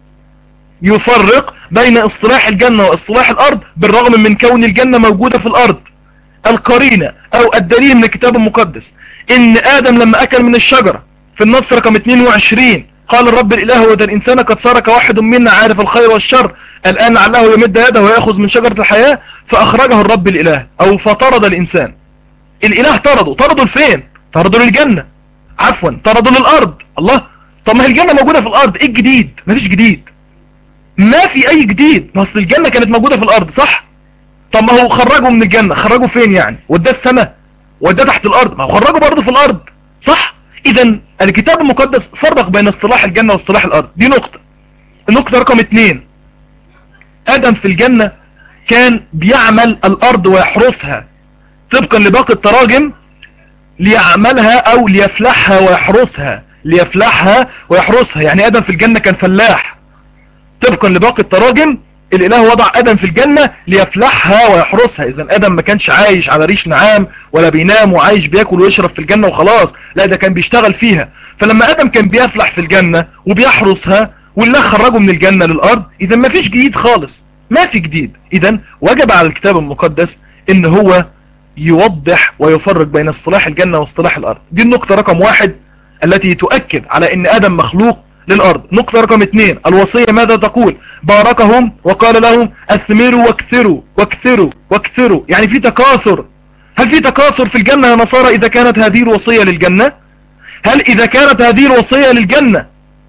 يفرق بين اصطلاح الجنة واصطلاح الارض بالرغم من كون الجنة موجودة في الارض. القرينة او الدليل من الكتاب المقدس ان ادم لما اكل من الشجرة في النص رقم اثنين وعشرين قال الرب الإله وذا الإنسان قد صار كواحد منا عارف الخير والشر الآن لعله يمد يده ويأخذ من شجرة الحياة فأخرجه الرب الإله أو فطرد الإنسان. الإله طرده، طرده لفين؟ طرده للجنة، عفوا طرده للأرض. الله، طب ما هي الجنة موجودة في الأرض، إيه الجديد؟ مفيش جديد، ما في أي جديد، ما أصل الجنة كانت موجودة في الأرض صح؟ طب ما هو خرجه من الجنة، خرجه فين يعني؟ وداه السماء؟ وداه تحت الأرض؟ ما هو خرجه برضه في الأرض صح؟ إذا الكتاب المقدس فرق بين اصطلاح الجنة واصطلاح الأرض، دي نقطة. النقطة رقم اثنين، آدم في الجنة كان بيعمل الأرض ويحرسها طبقا لباقي التراجم، ليعملها أو ليفلحها ويحرسها، ليفلحها ويحرسها، يعني آدم في الجنة كان فلاح. طبقا لباقي التراجم الإله وضع آدم في الجنة ليفلحها ويحرسها. إذا آدم ما كانش عايش على ريش نعام ولا بينام وعايش بياكل ويشرب في الجنة وخلاص، لا ده كان بيشتغل فيها. فلما آدم كان بيفلح في الجنة وبيحرسها والله خرجه من الجنة للأرض، إذا ما فيش جديد خالص، ما في جديد. إذا وجب على الكتاب المقدس إن هو يوضح ويفرق بين اصطلاح الجنة واصطلاح الأرض. دي النقطة رقم واحد التي تؤكد على إن آدم مخلوق للأرض. نقطة رقم اثنين، الوصية ماذا تقول؟ باركهم وقال لهم أثمروا واكثروا واكثروا واكثروا، يعني في تكاثر. هل في تكاثر في الجنة يا نصارى إذا كانت هذه الوصية للجنة؟ هل إذا كانت هذه الوصية للجنة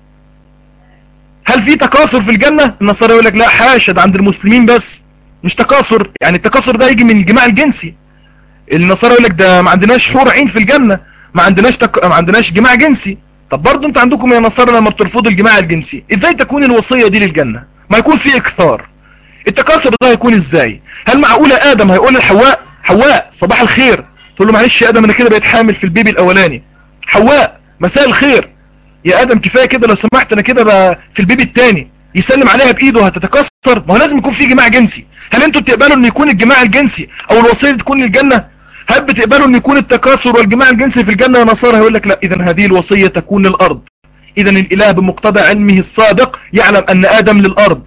هل في تكاثر في الجنة؟ النصارى يقول لك لا حاشا، ده عند المسلمين بس، مش تكاثر. يعني التكاثر ده يجي من الجماع الجنسي. النصارى يقول لك ده ما عندناش حور عين في الجنة، ما عندناش تك... ما عندناش جماع جنسي. طب برضه انتوا عندكم يا نصارى لما بترفضوا الجماع الجنسي، ازاي تكون الوصية دي للجنة؟ ما يكون في اكثار. التكاثر ده هيكون ازاي؟ هل معقولة ادم هيقول لحواء حواء صباح الخير، تقول له معلش يا ادم انا كده بقيت حامل في البيبي الاولاني، حواء مساء الخير يا ادم كفايه كده لو سمحت انا كده بقى في البيبي الثاني، يسلم عليها بايده هتتكاثر؟ ما هو لازم يكون في جماع جنسي. هل انتوا بتقبلوا ان يكون الجماع الجنسي او الوصيه دي تكون للجنه؟ هل بتقبلوا ان يكون التكاثر والجماع الجنسي في الجنه يا نصارى؟ هيقول لك لا، اذا هذه الوصيه تكون للارض. اذا الاله بمقتضى علمه السابق يعلم ان ادم للارض،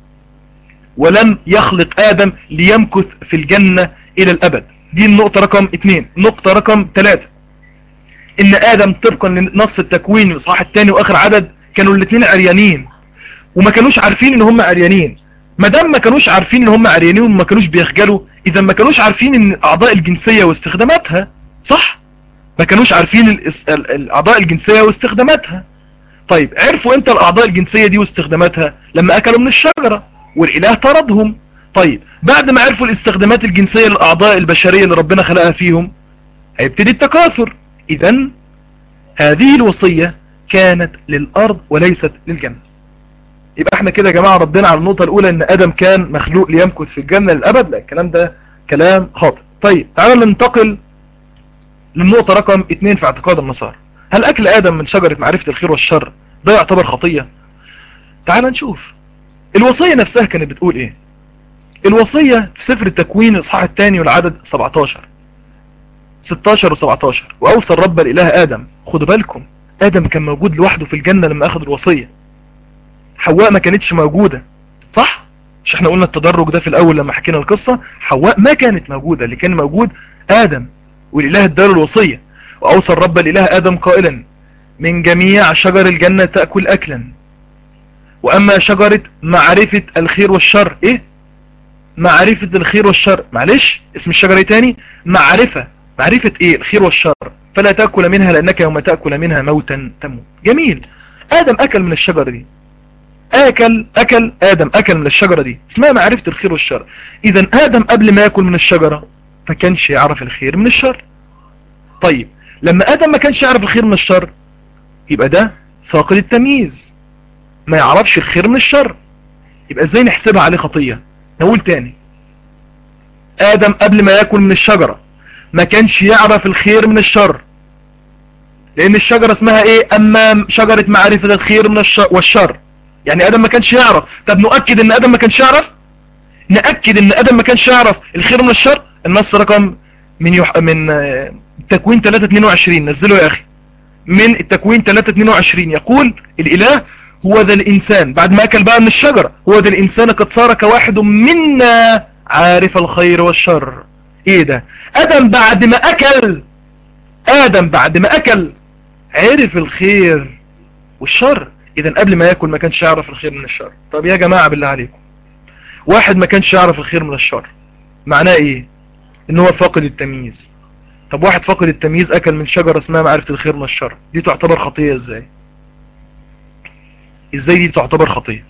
ولم يخلق ادم ليمكث في الجنه الى الابد. دي النقطه رقم اثنين. نقطه رقم ثلاثة، ان ادم طبقا لنص التكوين الاصحاح الثاني واخر عدد كانوا الاثنين عريانين وما كانوش عارفين ان هم عريانين. ما دام ما كانوش عارفين ان هم عريانين وما كانوش بيخجلوا، اذا ما كانوش عارفين ان الاعضاء الجنسيه واستخداماتها صح، ما كانوش عارفين الاعضاء الجنسيه واستخداماتها. طيب عرفوا امتى الاعضاء الجنسيه دي واستخداماتها؟ لما اكلوا من الشجره والاله طردهم. طيب بعد ما عرفوا الاستخدامات الجنسيه للاعضاء البشريه اللي ربنا خلقها فيهم، هيبتدي التكاثر. اذا هذه الوصيه كانت للارض وليست للجنه. يبقى احنا كده يا جماعه ردينا على النقطه الاولى ان ادم كان مخلوق ليمكث في الجنه للابد. لا، الكلام ده كلام خاطئ. طيب تعالوا ننتقل للنقطه رقم اثنين في اعتقاد النصارى. هل اكل ادم من شجره معرفه الخير والشر ده يعتبر خطيه؟ تعال نشوف الوصيه نفسها كانت بتقول ايه. الوصيه في سفر التكوين الاصحاح الثاني والعدد سبعتاشر ستاشر و17، واوصى الرب الاله ادم. خدوا بالكم ادم كان موجود لوحده في الجنه لما اخذ الوصيه، حواء ما كانتش موجوده. صح؟ مش احنا قلنا التدرج ده في الاول لما حكينا القصة؟ حواء ما كانت موجودة، اللي كان موجود ادم، والاله اداله الوصية، واوصى الرب الاله ادم قائلا من جميع شجر الجنة تأكل اكلا، واما شجرة معرفة الخير والشر، ايه معرفة الخير والشر، معلش اسم الشجرة ايه تاني؟ معرفة، معرفة ايه؟ الخير والشر، فلا تأكل منها لانك يوم تأكل منها موتا تموت. جميل. ادم اكل من الشجرة دي، اكل اكل ادم اكل من الشجرة دي اسمها معرفة الخير والشر. اذا ادم قبل ما ياكل من الشجرة ما كانش يعرف الخير من الشر. طيب لما ادم ما كانش يعرف الخير من الشر، يبقى ده فاقد التمييز، ما يعرفش الخير من الشر، يبقى ازاي نحسبها عليه خطية؟ نقول تاني، ادم قبل ما ياكل من الشجرة ما كانش يعرف الخير من الشر، لان الشجرة اسمها ايه؟ اما شجرة معرفة الخير من الشر والشر، يعني ادم ما كانش يعرف. طب نؤكد ان ادم ما كانش يعرف، نأكد ان ادم ما كانش يعرف الخير من الشر. النص رقم من يح... من آه، تكوين ثلاثة اتنين وعشرين، نزله يا اخي، من التكوين ثلاثة اتنين وعشرين يقول الاله هو ذا الانسان، بعد ما اكل بقى من الشجرة، هو ذا الانسان قد صار كواحد منا عارف الخير والشر. ايه ده؟ ادم بعد ما اكل، ادم بعد ما اكل عرف الخير والشر. اذا قبل ما ياكل ما كانش يعرف الخير من الشر. طب يا جماعة بالله عليكم، واحد ما كانش يعرف الخير من الشر معناه ايه؟ ان هو فاقد التمييز. طب واحد فاقد التمييز اكل من شجرة اسمها معرفة الخير من الشر، دي تعتبر خطية ازاي؟ ازاي دي تعتبر خطية؟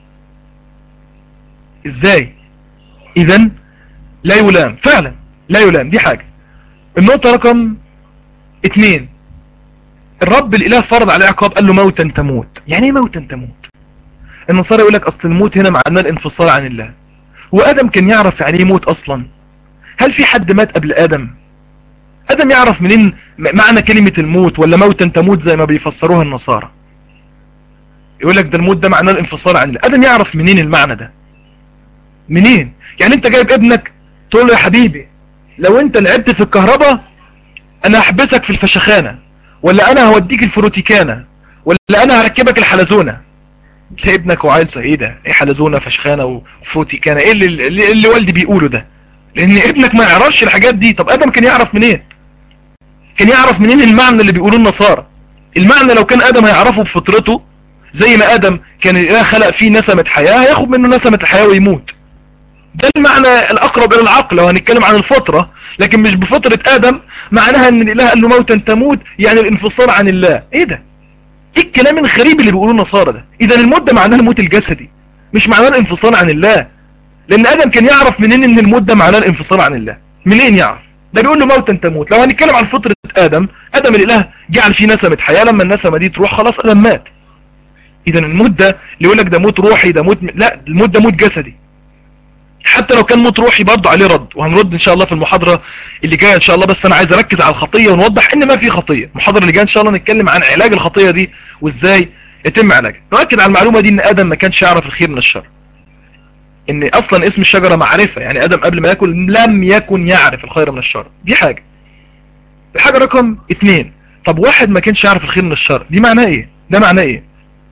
ازاي؟ اذا لا يلام، فعلا لا يلام، دي حاجة. النقطة رقم اتنين، الرب الاله فرض عليه عقاب، قال له موتا تموت. يعني ايه موتا تموت؟ النصارى يقول لك اصل الموت هنا معناه الانفصال عن الله. وادم كان يعرف يعني ايه موت اصلا؟ هل في حد مات قبل ادم؟ ادم يعرف منين معنى كلمة الموت ولا موتا تموت زي ما بيفسروها النصارى؟ يقول لك ده الموت ده معناه الانفصال عن الله. ادم يعرف منين المعنى ده؟ منين؟ يعني انت جايب ابنك تقول له يا حبيبي لو انت لعبت في الكهرباء انا هحبسك في الفشخانة، ولا انا هوديك الفروتيكانة، ولا انا هركبك الحلزونة. تلاقي ابنك وعيل ايه ده؟ ايه حلزونة فشخانة وفروتيكانة؟ ايه اللي, اللي, اللي والدي بيقوله ده؟ لان ابنك ما يعرفش الحاجات دي. طب ادم كان يعرف منين؟ كان يعرف منين المعنى اللي بيقولوه النصارى؟ المعنى لو كان ادم هيعرفه بفطرته، زي ما ادم كان الاله خلق فيه نسمة حياة، هياخد منه نسمة الحياة ويموت. ده المعنى الاقرب الى العقل لو هنتكلم عن الفطرة، لكن مش بفطرة ادم. معناها ان الاله قال له موتا تموت يعني الانفصال عن الله. ايه ده؟ ايه الكلام الغريب اللي بيقولوه النصارى ده؟ اذا الموت ده معناه الموت الجسدي، مش معناه الانفصال عن الله. لان ادم كان يعرف منين ان الموت ده معناه الانفصال عن الله؟ منين يعرف؟ ده بيقول له موتا تموت. لو هنتكلم عن فطرة ادم، ادم الاله جعل فيه نسمة حياة، لما النسمة دي تروح خلاص ادم مات. اذا الموت ده اللي يقول لك ده موت روحي، ده موت م... لا، الموت ده موت جسدي. حتى لو كان موت روحي برضه عليه رد، وهنرد ان شاء الله في المحاضرة اللي جايه ان شاء الله. بس انا عايز اركز على الخطية ونوضح ان ما في خطية. المحاضرة اللي جايه ان شاء الله نتكلم عن علاج الخطية دي وازاي يتم علاجها. نؤكد على المعلومة دي ان ادم ما كانش يعرف الخير من الشر، ان اصلا اسم الشجرة معرفة، يعني ادم قبل ما ياكل لم يكن يعرف الخير من الشر. دي حاجة. الحاجة رقم اتنين، طب واحد ما كانش يعرف الخير من الشر، دي معناه ايه؟ ده معناه ايه؟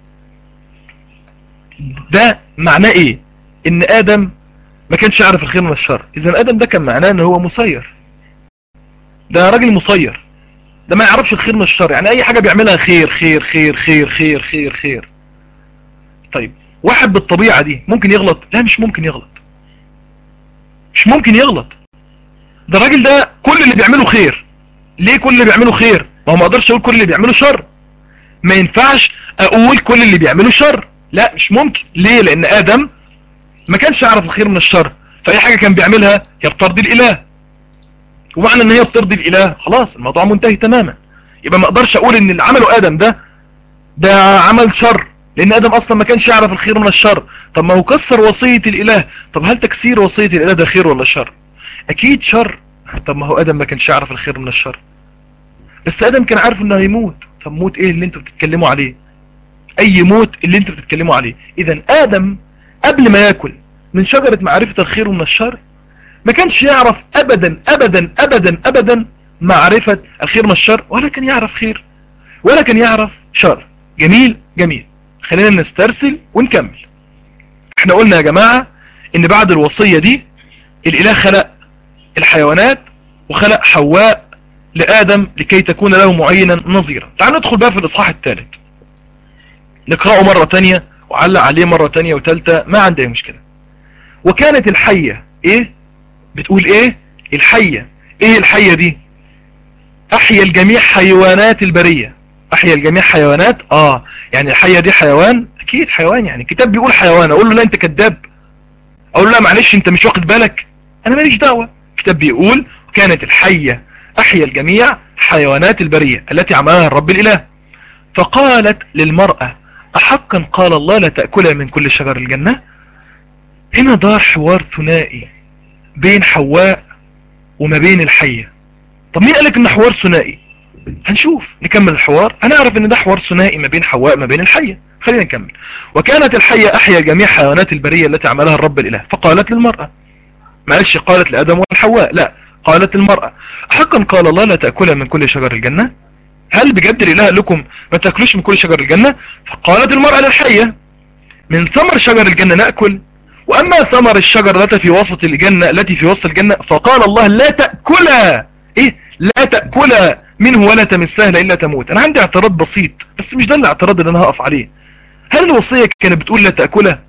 ده معناه ايه؟ ان ادم ما كانش يعرف الخير من الشر. اذا ادم ده كان معناه ان هو مسير، ده راجل مسير، ده ما يعرفش الخير من الشر. يعني اي حاجة بيعملها خير خير خير خير خير خير خير. طيب واحد بالطبيعة دي ممكن يغلط؟ لا مش ممكن يغلط، مش ممكن يغلط. ده الراجل ده كل اللي بيعمله خير. ليه كل اللي بيعمله خير؟ ما هو ما اقدرش اقول كل اللي بيعمله شر. ما ينفعش اقول كل اللي بيعمله شر، لا مش ممكن. ليه؟ لان ادم ما كانش يعرف الخير من الشر، فاي حاجة كان بيعملها هي بترضي الاله، ومعنى ان هي بترضي الاله خلاص الموضوع منتهي تماما. يبقى ما اقدرش اقول ان اللي عمله ادم ده ده عمل شر، لان ادم اصلا ما كانش يعرف الخير من الشر. طب ما هو كسر وصية الاله. طب هل تكسير وصية الاله ده خير ولا شر؟ اكيد شر. طب ما هو ادم ما كانش يعرف الخير من الشر، بس ادم كان عارف انه هيموت. طب موت ايه اللي انتوا بتتكلموا عليه؟ اي موت اللي انتوا بتتكلموا عليه؟ اذا ادم قبل ما ياكل من شجرة معرفة الخير ومن الشر ما كانش يعرف ابدا ابدا ابدا ابدا معرفة الخير من الشر، ولا كان يعرف خير ولا كان يعرف شر. جميل جميل. خلينا نسترسل ونكمل. احنا قلنا يا جماعة ان بعد الوصية دي الاله خلق الحيوانات وخلق حواء لآدم لكي تكون له معينا نظيرا. تعال ندخل بقى في الاصحاح الثالث نقرأه مرة تانية وعلق عليه مرة تانية وتالتة، ما عندي مشكلة. وكانت الحية ايه بتقول ايه؟ الحية ايه الحية دي؟ احيا الجميع حيوانات البرية. احيا الجميع حيوانات، اه يعني الحية دي حيوان؟ اكيد حيوان، يعني الكتاب بيقول حيوان اقول له لا انت كذاب؟ اقول له لا معلش انت مش واخد بالك؟ انا ماليش دعوة. الكتاب بيقول كانت الحية احيا الجميع حيوانات البرية التي عملها الرب الاله. فقالت للمرأة احقا قال الله لا تأكلها من كل شجر الجنة؟ هنا دار حوار ثنائي بين حواء وما بين الحية. طب مين قالك ان حوار ثنائي؟ هنشوف، نكمل الحوار هنعرف ان ده حوار ثنائي ما بين حواء ما بين الحية. خلينا نكمل. وكانت الحية احيا جميع حيوانات البرية التي عملها الرب الاله. فقالت للمرأة، ما قالش قالت لآدم والحواء، لا قالت للمرأة حقا قال الله لا تأكلها من كل شجر الجنة؟ هل بجد الاله قال لكم ما تأكلوش من كل شجر الجنة؟ فقالت المرأة للحية من ثمر شجر الجنة نأكل، واما ثمر الشجر التي في وسط الجنة التي في وسط الجنة فقال الله لا تأكلها. ايه لا تأكلها منه ولا تمسها الا تموت. انا عندي اعتراض بسيط بس مش ده الاعتراض اللي انا هقف عليه. هل الوصية كانت بتقول لا تأكلها؟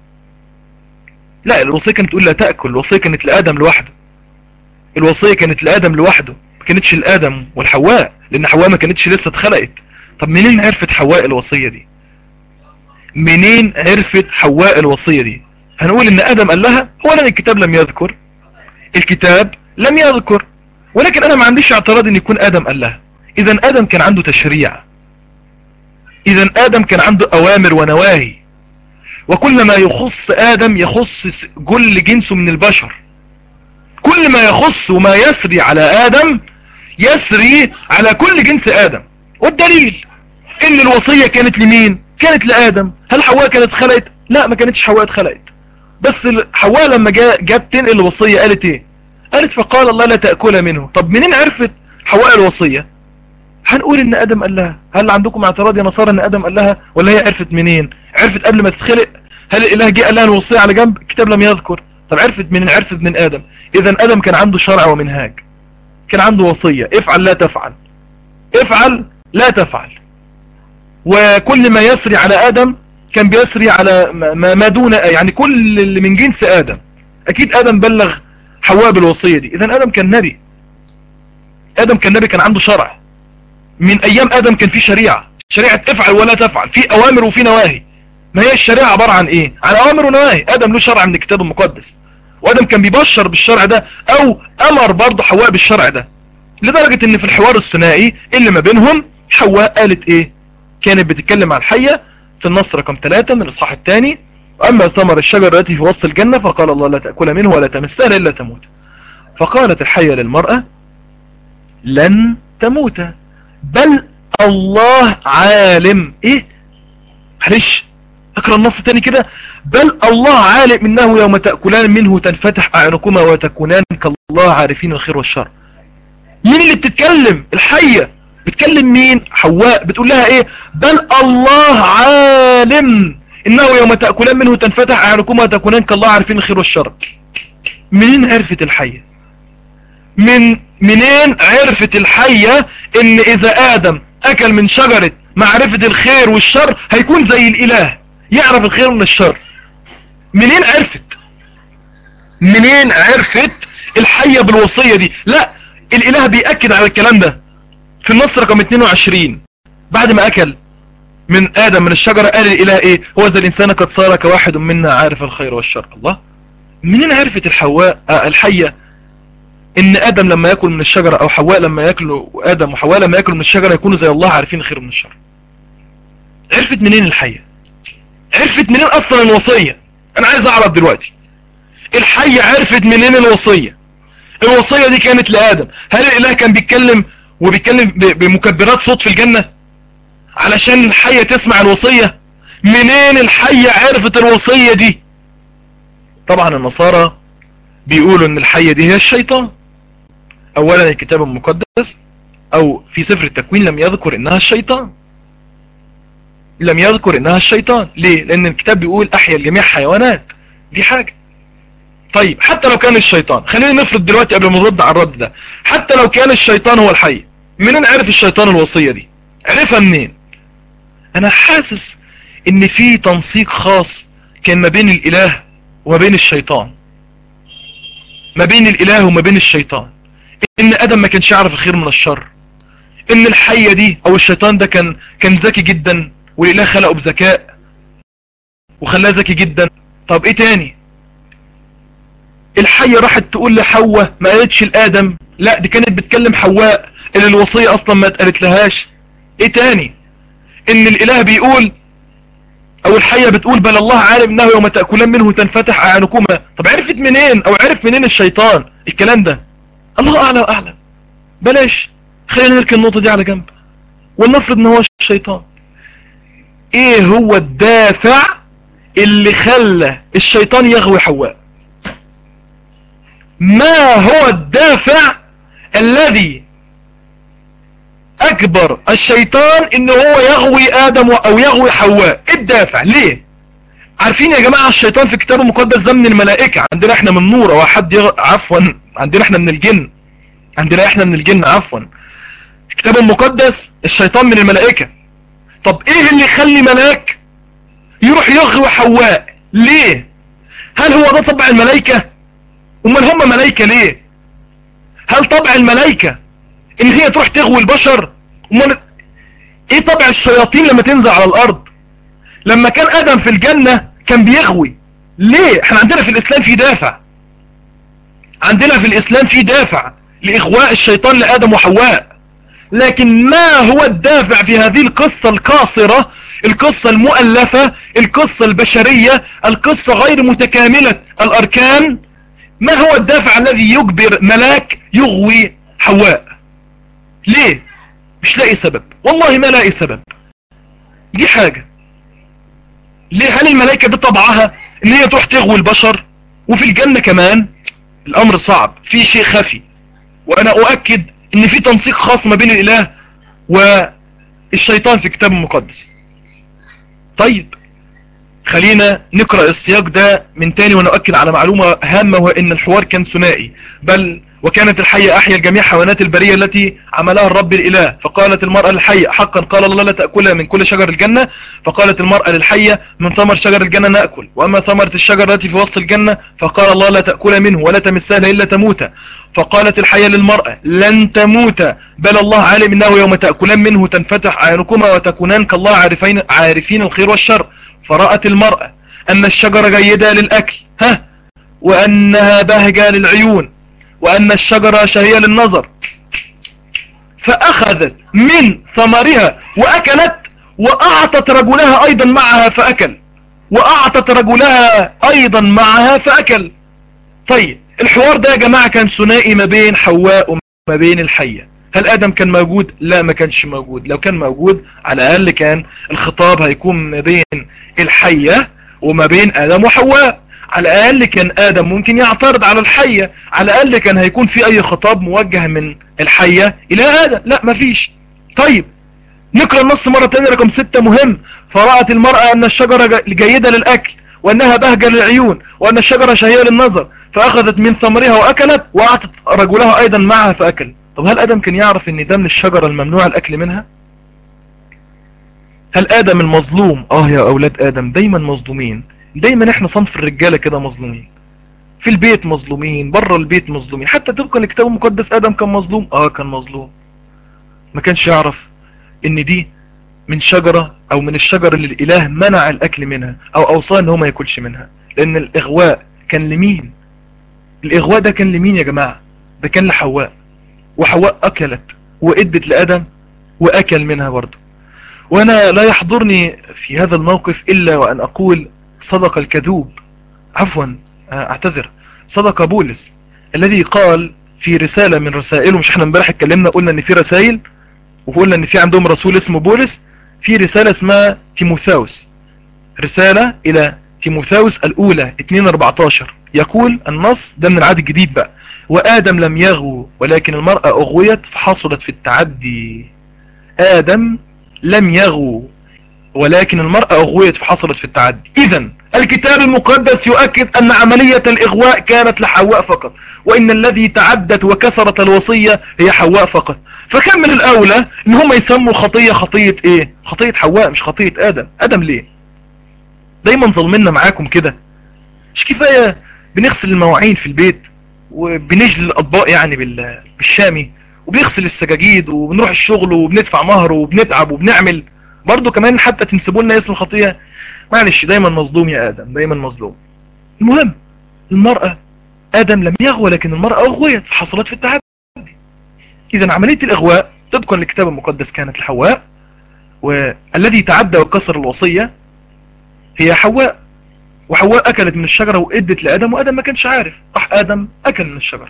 لا، الوصية كانت بتقول لا تأكل. الوصية كانت لآدم لوحده. الوصية كانت لآدم لوحده، ما كانتش لآدم والحواء، لان حواء ما كانتش لسه اتخلقت. طب منين عرفت حواء الوصية دي؟ منين عرفت حواء الوصية دي؟ هنقول ان آدم قال لها؟ اولا الكتاب لم يذكر، الكتاب لم يذكر، ولكن انا ما عنديش اعتراض ان يكون آدم قال لها. اذا آدم كان عنده تشريع، اذا آدم كان عنده اوامر ونواهي، وكل ما يخص آدم يخص كل جنسه من البشر. كل ما يخص وما يسري على آدم يسري على كل جنس آدم. والدليل ان الوصية كانت لمين؟ كانت لآدم. هل حواء كانت خلقت؟ لا، ما كانتش حواء اتخلقت. بس حواء لما جت تنقل الوصية قالت ايه؟ قالت فقال الله لا تأكلها منه. طب منين عرفت حواء الوصية؟ هنقول ان آدم قال لها. هل عندكم اعتراض يا نصارى ان آدم قال لها؟ ولا هي عرفت منين؟ عرفت قبل ما تتخلق؟ هل الإله جه قال لها الوصية على جنب؟ الكتاب لم يذكر. طب عرفت منين؟ عرفت من آدم. اذا آدم كان عنده شرع ومنهاج، كان عنده وصية افعل لا تفعل، افعل لا تفعل. وكل ما يسري على آدم كان بيسري على ما دون، يعني كل اللي من جنس آدم. اكيد آدم بلغ حواء بالوصية دي. اذا آدم كان نبي، آدم كان نبي، كان عنده شرع. من ايام آدم كان في شريعة، شريعة افعل ولا تفعل، في اوامر وفي نواهي. ما هي الشريعة عبارة عن ايه؟ عن اوامر ونواهي. آدم له شرع من الكتاب المقدس، وآدم كان بيبشر بالشرع ده او امر برضه حواء بالشرع ده. لدرجة ان في الحوار الثنائي اللي ما بينهم حواء قالت ايه؟ كانت بتتكلم عن الحية في النص رقم ثلاثة من الاصحاح الثاني. واما ثمر الشجرة التي في وسط الجنة فقال الله لا تأكل منه ولا تمسها الا تموت. فقالت الحية للمرأة لن تموت، بل الله عالم. ايه؟ معلش اقرأ النص تاني كده. بل الله عالم انه يوم تأكلان منه تنفتح اعينكما وتكونان كالله عارفين الخير والشر. مين اللي بتتكلم؟ الحية بتكلم مين؟ حواء. بتقول لها ايه؟ بل الله عالم انه يوم تأكلان منه تنفتح اعينكما وتكونان كالله عارفين الخير والشر. منين عرفت الحية؟ من منين عرفت الحية ان اذا آدم اكل من شجرة معرفة الخير والشر هيكون زي الاله، يعرف الخير من الشر؟ منين عرفت؟ منين عرفت الحية بالوصية دي؟ لا، الاله بيأكد على الكلام ده في النص رقم اتنين وعشرين. بعد ما اكل من آدم من الشجرة قال الاله ايه؟ هو ذا الانسان قد صار كواحد منا عارف الخير والشر. الله، منين عرفت الحواء آه الحية ان آدم لما ياكل من الشجرة او حواء لما ياكلوا آدم وحواء لما ياكلوا من الشجرة يكونوا زي الله عارفين الخير من الشر؟ عرفت منين الحية؟ عرفت منين اصلا الوصية؟ انا عايز اعرف دلوقتي الحية عرفت منين الوصية؟ الوصية دي كانت لآدم. هل الاله كان بيتكلم وبيتكلم بمكبرات صوت في الجنة علشان الحية تسمع الوصية؟ منين الحية عرفت الوصية دي؟ طبعا النصارى بيقولوا ان الحية دي هي الشيطان. اولا الكتاب المقدس او في سفر التكوين لم يذكر انها الشيطان، لم يذكر انها الشيطان. ليه؟ لان الكتاب بيقول احيا الجميع حيوانات. دي حاجة. طيب حتى لو كان الشيطان، خلينا نفرض دلوقتي قبل ما نرد على الرد ده، حتى لو كان الشيطان هو الحي، منين عرف الشيطان الوصية دي؟ عرفها منين؟ انا حاسس ان في تنسيق خاص كان ما بين الاله وما بين الشيطان، ما بين الاله وما بين الشيطان، ان ادم ما كانش يعرف الخير من الشر، ان الحية دي او الشيطان ده كان كان ذكي جدا والاله خلقه بذكاء وخلاه ذكي جدا. طب ايه تاني؟ الحية راحت تقول لحواء، ما قالتش لآدم، لا دي كانت بتكلم حواء اللي الوصية اصلا ما اتقالت لهاش. ايه تاني؟ ان الاله بيقول او الحية بتقول بل الله عالم انه يوم تأكلان منه تنفتح اعينكما. طب عرفت منين او عرف منين الشيطان الكلام ده؟ الله اعلى واعلم. بلاش، خلينا نركن النقطة دي على جنب ولنفرض ان هو الشيطان. ايه هو الدافع اللي خلى الشيطان يغوي حواء؟ ما هو الدافع الذي اكبر الشيطان ان هو يغوي ادم او يغوي حواء؟ الدافع ليه؟ عارفين يا جماعة الشيطان في الكتاب المقدس ده من الملائكة، عندنا احنا من نور، او حد يغ... عفوا عندنا احنا من الجن، عندنا احنا من الجن عفوا. في الكتاب المقدس الشيطان من الملائكة. طب ايه اللي يخلي ملاك يروح يغوي حواء؟ ليه؟ هل هو ده طبع الملائكة؟ امال هم ملائكة ليه؟ هل طبع الملائكة ان هي تروح تغوي البشر؟ امال ايه طبع الشياطين لما تنزل على الارض؟ لما كان ادم في الجنة كان بيغوي. ليه؟ احنا عندنا في الاسلام في دافع، عندنا في الاسلام في دافع لاغواء الشيطان لادم وحواء. لكن ما هو الدافع في هذه القصة القاصرة، القصة المؤلفة، القصة البشرية، القصة غير متكاملة الاركان؟ ما هو الدافع الذي يجبر ملاك يغوي حواء؟ ليه؟ مش لاقي سبب، والله ما لاقي سبب. دي حاجة. ليه؟ هل الملائكة دي طبعها ان هي تروح تغوي البشر؟ وفي الجنة كمان الامر صعب، في شيء خفي، وانا اؤكد ان في تنسيق خاص ما بين الاله والشيطان في الكتاب المقدس. طيب خلينا نقرأ السياق ده من تاني ونؤكد على معلومة هامة، وهو ان الحوار كان ثنائي. بل وكانت الحية احيا جميع حيوانات البرية التي عملها الرب الاله. فقالت المرأة للحية حقا قال الله لا تأكلها من كل شجر الجنة. فقالت المرأة للحية من ثمر شجر الجنة نأكل، واما ثمرة الشجرة التي في وسط الجنة فقال الله لا تأكلها منه ولا تمسها الا تموت. فقالت الحية للمرأة لن تموت، بل الله عالم انه يوم تأكلان منه تنفتح اعينكما وتكونان كالله عارفين عارفين الخير والشر. فرأت المرأة أن الشجرة جيدة للأكل، ها، وأنها بهجة للعيون، وأن الشجرة شهية للنظر، فأخذت من ثمرها وأكلت، وأعطت رجلها أيضا معها فأكل، وأعطت رجلها أيضا معها فأكل. طيب الحوار ده يا جماعة كان ثنائي ما بين حواء وما بين الحية. هل آدم كان موجود؟ لا ما كانش موجود. لو كان موجود على الأقل كان الخطاب هيكون ما بين الحية وما بين آدم وحواء. على الأقل كان آدم ممكن يعترض على الحية، على الأقل كان هيكون في أي خطاب موجه من الحية إلى آدم. لا مفيش. طيب نقرأ النص مرة تانية رقم ستة مهم. فرأت المرأة أن الشجرة جيدة للأكل، وأنها بهجة للعيون، وأن الشجرة شهية للنظر، فأخذت من ثمرها وأكلت، وأعطت رجلها أيضا معها فأكل. طب هل آدم كان يعرف أن ده من الشجرة الممنوع الأكل منها؟ هل آدم المظلوم؟ آه يا أولاد آدم دايما مظلومين، دايما إحنا صنف الرجالة كده مظلومين، في البيت مظلومين، بره البيت مظلومين. حتى تبقى الكتاب المقدس آدم كان مظلوم، آه كان مظلوم. ما كانش يعرف ان دي من شجرة او من الشجر اللي الاله منع الاكل منها او اوصاه ان هو ما ياكلش منها. لان الاغواء كان لمين؟ الاغواء ده كان لمين يا جماعة؟ ده كان لحواء، وحواء اكلت وادت لادم واكل منها برضه. وانا لا يحضرني في هذا الموقف الا وان اقول صدق الكذوب، عفوا اعتذر، صدق بولس الذي قال في رسالة من رسائله، مش احنا امبارح اتكلمنا قلنا ان في رسائل وقلنا ان في عندهم رسول اسمه بولس، في رسالة اسمها تيموثاوس، رسالة الى تيموثاوس الاولى اتنين اربعتاشر، يقول النص ده من العهد الجديد بقى: وآدم لم يغو ولكن المرأة اغويت فحصلت في التعدي. آدم لم يغو ولكن المرأة اغويت فحصلت في التعدي. اذا الكتاب المقدس يؤكد أن عملية الإغواء كانت لحواء فقط، وإن الذي تعدت وكسرت الوصية هي حواء فقط. فكان من الأولى إن هم يسموا خطية خطية إيه؟ خطية حواء مش خطية آدم. آدم ليه؟ دايما ظلمنا معاكم كده. مش كفاية بنغسل المواعين في البيت وبنجل الأطباق يعني بالشامي، وبنغسل السجاجيد وبنروح الشغل وبندفع مهر وبنتعب وبنعمل برضو كمان حتى تنسبوا لنا اسم الخطية؟ معلش، دايما مظلوم يا آدم، دايما مظلوم. المهم، المرأة، آدم لم يغوى لكن المرأة أغويت فحصلت في التعدي. إذا عملية الإغواء طبقا للكتاب المقدس كانت لحواء، والذي تعدى وكسر الوصية هي حواء. وحواء أكلت من الشجرة وإدت لآدم، وآدم ما كانش عارف، راح آدم أكل من الشجرة.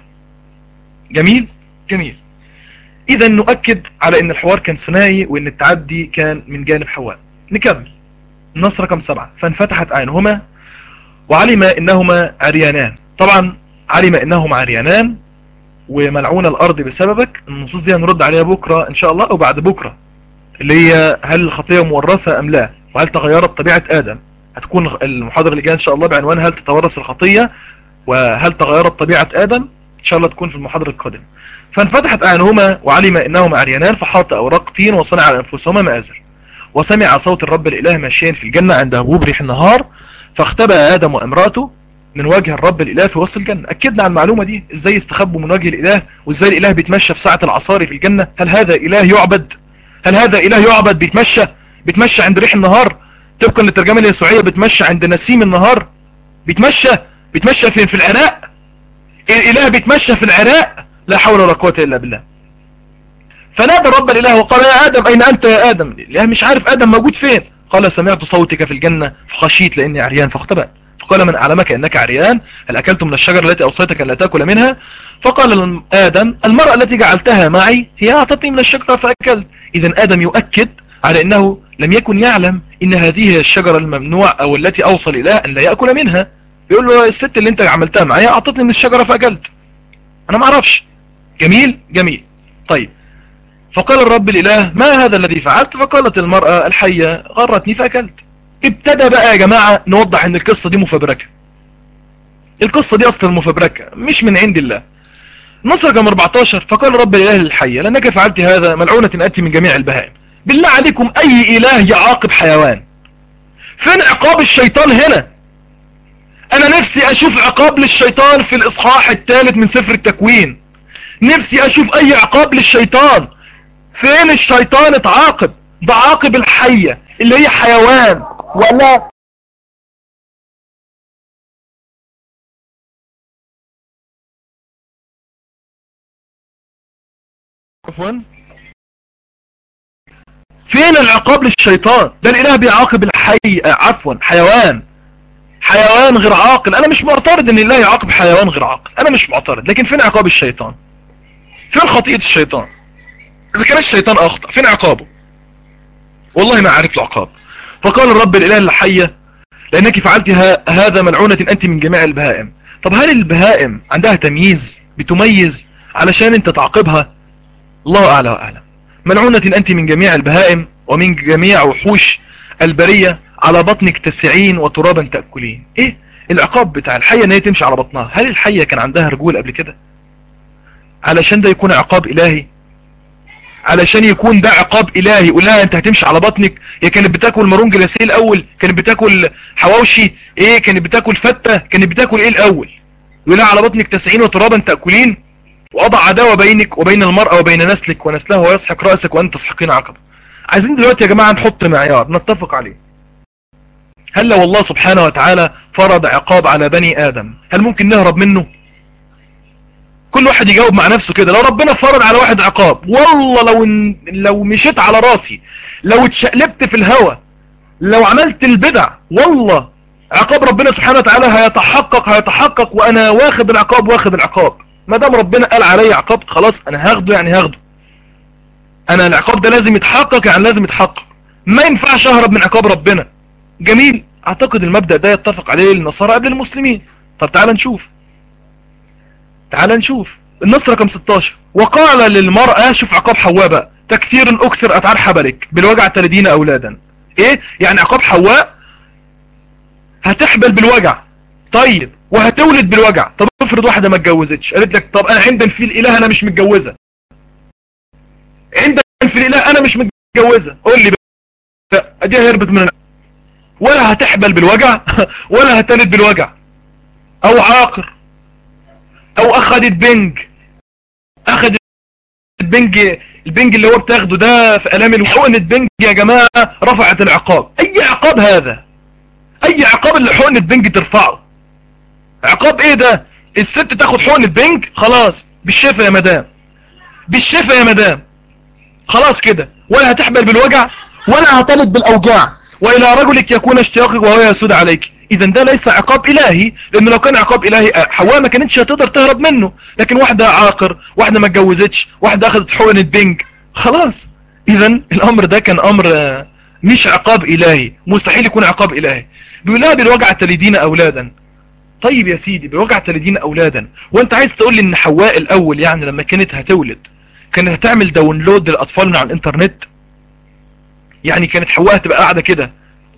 جميل جميل. إذا نؤكد على أن الحوار كان ثنائي وأن التعدي كان من جانب حواء. نكمل النص رقم سبعة. فانفتحت عينهما وعلم انهما عريانان. طبعا علم انهما عريانان وملعون الارض بسببك. النصوص دي هنرد عليها بكرة ان شاء الله او بعد بكرة، اللي هي هل الخطية مورثة ام لا، وهل تغيرت طبيعة ادم. هتكون المحاضرة اللي جايه ان شاء الله بعنوان هل تتورث الخطية وهل تغيرت طبيعة ادم، ان شاء الله تكون في المحاضرة القادمة. فانفتحت اعينهما وعلم انهما عريانان فحاط اوراق طين وصنع على انفسهما مآزر. وسمع صوت الرب الإله ماشيا في الجنة عند هبوب ريح النهار، فاختبأ آدم وامرأته من وجه الرب الإله في وسط الجنة. أكدنا على المعلومة دي، إزاي استخبوا من وجه الإله، وإزاي الإله بيتمشى في ساعة العصاري في الجنة. هل هذا إله يعبد؟ هل هذا إله يعبد بيتمشى بيتمشى عند ريح النهار؟ طبقا للترجمة اليسوعية بيتمشى عند نسيم النهار. بيتمشى بيتمشى فين؟ في العراق. الإله بيتمشى في العراق. لا حول ولا قوة إلا بالله. فنادى الرب الإله وقال يا آدم أين أنت يا آدم؟ الإله مش عارف آدم موجود فين. قال سمعت صوتك في الجنة فخشيت لأني عريان فاختبأت. فقال من أعلمك أنك عريان؟ هل أكلت من الشجرة التي أوصيتك أن لا تأكل منها؟ فقال آدم المرأة التي جعلتها معي هي أعطتني من الشجرة فأكلت. إذا آدم يؤكد على أنه لم يكن يعلم أن هذه هي الشجرة الممنوع أو التي أوصى الإله أن لا يأكل منها. يقول له الست اللي أنت عملتها معي أعطتني من الشجرة فأكلت، أنا ما أعرفش. جميل جميل. طيب، فقال الرب الإله ما هذا الذي فعلت؟ فقالت المرأة الحية غرتني فأكلت. ابتدى بقى يا جماعة نوضح ان القصة دي مفبركة. القصة دي اصلا مفبركة مش من عند الله. نص رقم أربعتاشر. فقال الرب الإله للحية لأنك فعلت هذا ملعونة أنت من جميع البهائم. بالله عليكم أي إله يعاقب حيوان؟ فين عقاب الشيطان هنا؟ أنا نفسي أشوف عقاب للشيطان في الإصحاح الثالث من سفر التكوين. نفسي أشوف أي عقاب للشيطان. فين الشيطان اتعاقب؟ ده عاقب الحية اللي هي حيوان ولا عفوا. فين العقاب للشيطان؟ ده الاله بيعاقب الحي عفوا حيوان. حيوان غير عاقل. انا مش معترض ان الله يعاقب حيوان غير عاقل، انا مش معترض، لكن فين عقاب الشيطان؟ فين خطيئة الشيطان؟ اذا كان الشيطان اخطأ فين عقابه؟ والله ما عارف العقاب. فقال الرب الاله للحية لانك فعلت هذا ملعونة انت من جميع البهائم. طب هل البهائم عندها تمييز بتميز علشان انت تعاقبها؟ الله اعلى واعلم. ملعونة انت من جميع البهائم ومن جميع وحوش البرية على بطنك تسعين وترابا تأكلين. ايه العقاب بتاع الحية ان هي تمشي على بطنها؟ هل الحية كان عندها رجول قبل كده علشان ده يكون عقاب الهي؟ علشان يكون ده عقاب الهي يقول لها انت هتمشي على بطنك؟ هي كانت بتاكل مارون جلاسيه الاول؟ كانت بتاكل حواوشي؟ ايه كانت بتاكل فتة؟ كانت بتاكل ايه الاول؟ يقول لها على بطنك تسعين وترابا تأكلين وأضع عداوة بينك وبين المرأة وبين نسلك ونسلها ويسحق رأسك وأنت تسحقين عقبه. عايزين دلوقتي يا جماعة نحط معيار نتفق عليه. هل لو الله سبحانه وتعالى فرض عقاب على بني آدم هل ممكن نهرب منه؟ كل واحد يجاوب مع نفسه كده. لو ربنا فرض على واحد عقاب، والله لو لو مشيت على راسي، لو اتشقلبت في الهوا، لو عملت البدع، والله عقاب ربنا سبحانه وتعالى هيتحقق هيتحقق وانا واخد العقاب واخد العقاب. ما دام ربنا قال علي عقاب خلاص انا هاخده يعني هاخده. انا العقاب ده لازم يتحقق يعني لازم يتحقق. ما ينفعش اهرب من عقاب ربنا. جميل. اعتقد المبدأ ده يتفق عليه النصارى قبل المسلمين. طب تعال نشوف تعال نشوف النص رقم ستاشر. وقال للمرأة، شوف عقاب حواء بقى، تكثير اكثر اتعار حبلك بالوجع تلدين اولادا. ايه يعني عقاب حواء؟ هتحبل بالوجع، طيب وهتولد بالوجع. طب افرض واحده ما اتجوزتش، قالت لك طب انا عند في الاله انا مش متجوزه، عند في الاله انا مش متجوزه، قول لي بقى ادي هربت من، ولا هتحبل بالوجع ولا هتلد بالوجع. او عاقر، او اخدت بنج، اخدت البنج، البنج اللي هو بتاخده ده في الام الحقن، البنج يا جماعه رفعت العقاب. اي عقاب هذا؟ اي عقاب اللي حقن البنج ترفعه؟ عقاب ايه ده؟ الست تاخد حقن البنج خلاص بالشفا يا مدام، بالشفا يا مدام، خلاص كده، ولا هتحبل بالوجع ولا هتلد بالاوجاع. والى رجلك يكون اشتياقك وهو يسود عليك. اذا ده ليس عقاب الهي، لانه لو كان عقاب الهي حواء ما كانتش هتقدر تهرب منه. لكن واحده عاقر، واحده ما اتجوزتش، واحده اخذت حقنه بنج، خلاص. اذا الامر ده كان امر مش عقاب الهي، مستحيل يكون عقاب الهي. بيقول لها بالوجع تلدين اولادا. طيب يا سيدي بالوجع تلدين اولادا، وانت عايز تقول لي ان حواء الاول يعني لما كانت هتولد كانت هتعمل داونلود للاطفال من على الانترنت؟ يعني كانت حواء تبقى قاعده كده،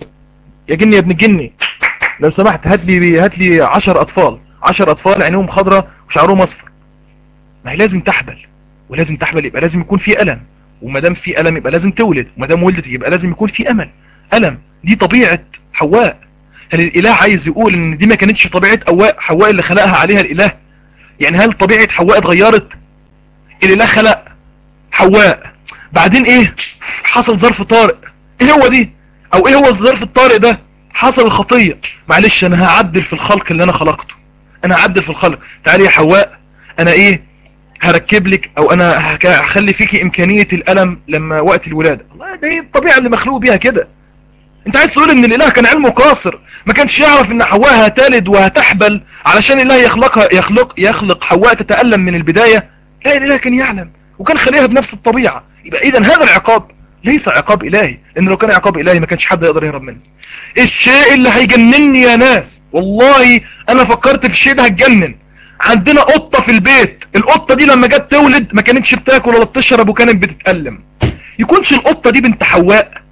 يا جني يا ابن الجني لو سمحت هات لي هات لي عشر اطفال، عشر اطفال عينيهم خضراء وشعرهم اصفر. ما هي لازم تحبل، ولازم تحبل يبقى لازم يكون في الم، وما دام في الم يبقى لازم تولد، وما دام ولدت يبقى لازم يكون في امل، الم. دي طبيعه حواء. هل الاله عايز يقول ان دي ما كانتش طبيعه حواء حواء اللي خلقها عليها الاله؟ يعني هل طبيعه حواء اتغيرت؟ الاله خلق حواء، بعدين ايه حصل ظرف طارئ، ايه هو دي، او ايه هو الظرف الطارئ ده؟ حصل الخطية. معلش انا هعدل في الخلق اللي انا خلقته، انا هعدل في الخلق. تعالي يا حواء انا ايه هركب لك، او انا هخلي فيكي امكانية الالم لما وقت الولادة. الله، ده ايه الطبيعة اللي مخلوق بيها كده؟ انت عايز تقول ان الاله كان علمه قاصر، ما كانش يعرف ان حواء هتلد وهتحبل علشان الله يخلقها، يخلق يخلق حواء تتألم من البداية؟ لا، الاله كان يعلم وكان خليها بنفس الطبيعة. يبقى اذا هذا العقاب ليس عقاب الهي، لان لو كان عقاب الهي ما كانش حد يقدر يهرب منه. الشيء اللي هيجنني يا ناس، والله انا فكرت في الشيء ده هتجنن. عندنا قطة في البيت، القطة دي لما جت تولد ما كانتش بتاكل ولا بتشرب وكانت بتتألم. يكونش القطة دي بنت حواء؟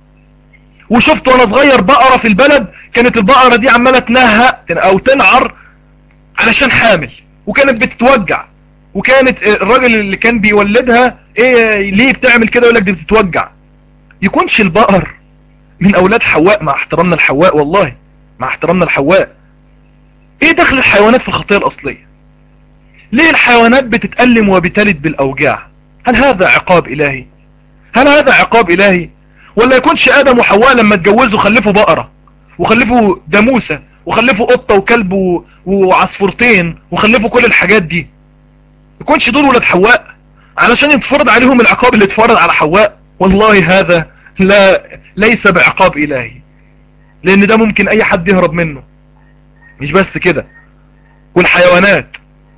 وشفت وانا صغير بقرة في البلد، كانت البقرة دي عمالة تنهق او تنعر علشان حامل، وكانت بتتوجع، وكانت الراجل اللي كان بيولدها ايه ليه بتعمل كده، يقول لك دي بتتوجع. يكونش البقر من اولاد حواء؟ مع احترامنا لحواء، والله مع احترامنا لحواء، ايه دخل الحيوانات في الخطية الاصلية؟ ليه الحيوانات بتتألم وبتلد بالاوجاع؟ هل هذا عقاب الهي؟ هل هذا عقاب الهي؟ ولا يكونش ادم وحواء لما اتجوزوا خلفوا بقرة، وخلفوا جاموسة، وخلفوا قطة وكلب و... وعصفورتين، وخلفوا كل الحاجات دي؟ يكونش دول ولاد حواء علشان يتفرض عليهم العقاب اللي اتفرض على حواء؟ والله هذا لا ليس بعقاب الهي، لان ده ممكن اي حد يهرب منه. مش بس كده، والحيوانات،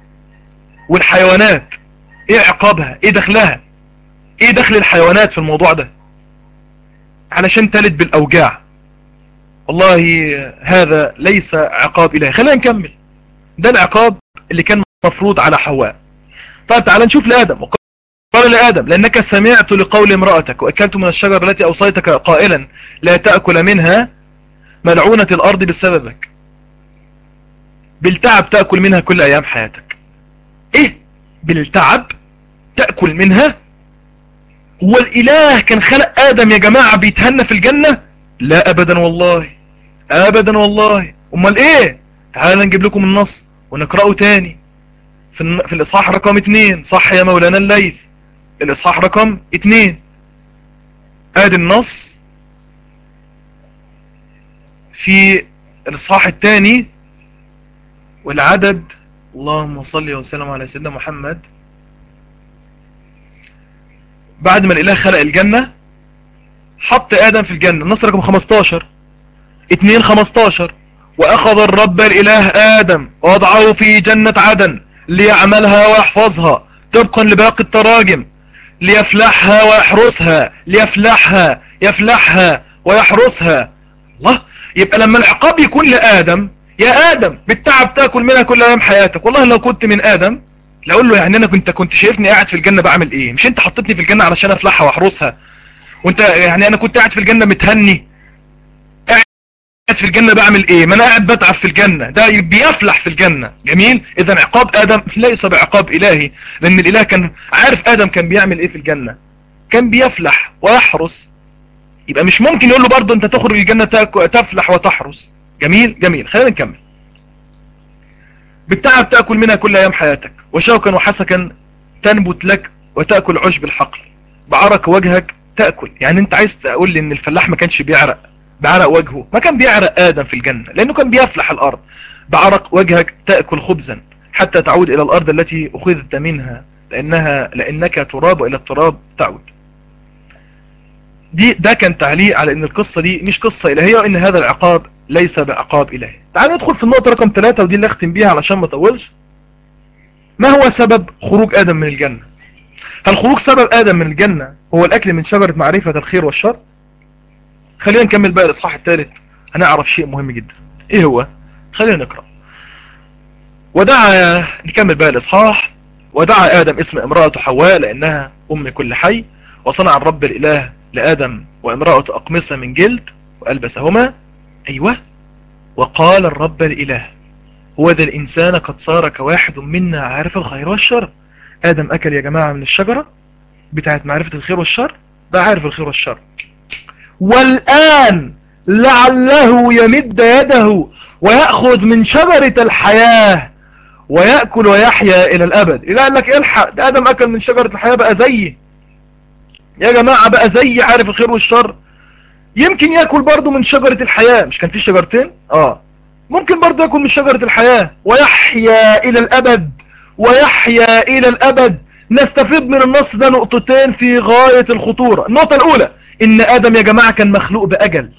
والحيوانات ايه عقابها؟ ايه دخلها؟ ايه دخل الحيوانات في الموضوع ده علشان تلد بالاوجاع؟ والله هذا ليس عقاب الهي. خلينا نكمل. ده العقاب اللي كان مفروض على حواء. طيب تعال نشوف لآدم. قال لآدم لأنك سمعت لقول امرأتك وأكلت من الشجرة التي أوصيتك قائلا لا تأكل منها، ملعونة الأرض بسببك، بالتعب تأكل منها كل أيام حياتك. إيه بالتعب تأكل منها؟ هو الإله كان خلق آدم يا جماعة بيتهنى في الجنة؟ لا أبدا والله، أبدا والله. أمال إيه؟ تعال نجيب لكم النص ونقرأه تاني في, في الإصحاح رقم اتنين. صح يا مولانا الليث، الإصحاح رقم اتنين. آدي النص في الإصحاح الثاني والعدد، اللهم صل وسلم على سيدنا محمد. بعد ما الإله خلق الجنة حط آدم في الجنة، النص رقم خمستاشر، اتنين خمستاشر. وأخذ الرب الإله آدم ووضعه في جنة عدن ليعملها ويحفظها طبقا لباقي التراجم، ليفلحها ويحرسها، ليفلحها يفلحها ويحرسها. الله، يبقى لما العقاب يكون لآدم، يا آدم بالتعب تاكل منها كل أيام حياتك. والله لو كنت من آدم لأقول له يعني أنا كنت كنت شايفني قاعد في الجنة بعمل إيه؟ مش أنت حطيتني في الجنة علشان أفلحها وأحرسها؟ وأنت يعني أنا كنت قاعد في الجنة متهني، في الجنة بعمل ايه؟ ما انا قاعد بتعب في الجنة، ده بيفلح في الجنة. جميل. اذا عقاب ادم ليس بعقاب الهي، لان الاله كان عارف ادم كان بيعمل ايه في الجنة، كان بيفلح ويحرس. يبقى مش ممكن يقول له برضه انت تخرج الجنة تفلح وتحرس. جميل جميل. خلينا نكمل. بالتعب تأكل منها كل ايام حياتك، وشوكا وحسكا تنبت لك وتأكل عشب الحقل، بعرق وجهك تأكل. يعني انت عايز تقول لي ان الفلاح ما كانش بيعرق بعرق وجهه؟ ما كان بيعرق آدم في الجنة لأنه كان بيفلح الأرض. بعرق وجهك تأكل خبزا حتى تعود إلى الأرض التي أخذت منها، لأنها لأنك تراب وإلى التراب تعود. دي ده كان تعليق على ان القصة دي مش قصة إلهية، وان هذا العقاب ليس بعقاب إلهي. تعال ندخل في النقطة رقم ثلاثة، ودي اللي اختم بيها علشان ما اطولش. ما هو سبب خروج آدم من الجنة؟ هل خروج سبب آدم من الجنة هو الأكل من شجرة معرفة الخير والشر؟ خلينا نكمل بقى الإصحاح الثالث، هنعرف شيء مهم جدا. إيه هو؟ خلينا نقرأ. ودعا نكمل بقى الإصحاح. ودعا آدم اسم امرأة حواء لأنها أم كل حي، وصنع الرب الإله لآدم وامرأة أقمصة من جلد وألبسهما. أيوة. وقال الرب الإله هو ذا الإنسان قد صار كواحد منا عارف الخير والشر. آدم أكل يا جماعة من الشجرة بتاعت معرفة الخير والشر، ده عارف الخير والشر. والآن لعله يمد يده ويأخذ من شجرة الحياة ويأكل ويحيا إلى الأبد. إلا قال لك الحق، ده آدم أكل من شجرة الحياة بقى زي يا جماعة، بقى زي عارف الخير والشر. يمكن يأكل برضو من شجرة الحياة، مش كان في شجرتين؟ آه ممكن برضو يأكل من شجرة الحياة ويحيا إلى الأبد. ويحيا إلى الأبد. نستفيد من النص ده نقطتين في غاية الخطورة. النقطة الأولى إن آدم يا جماعة كان مخلوق بأجل.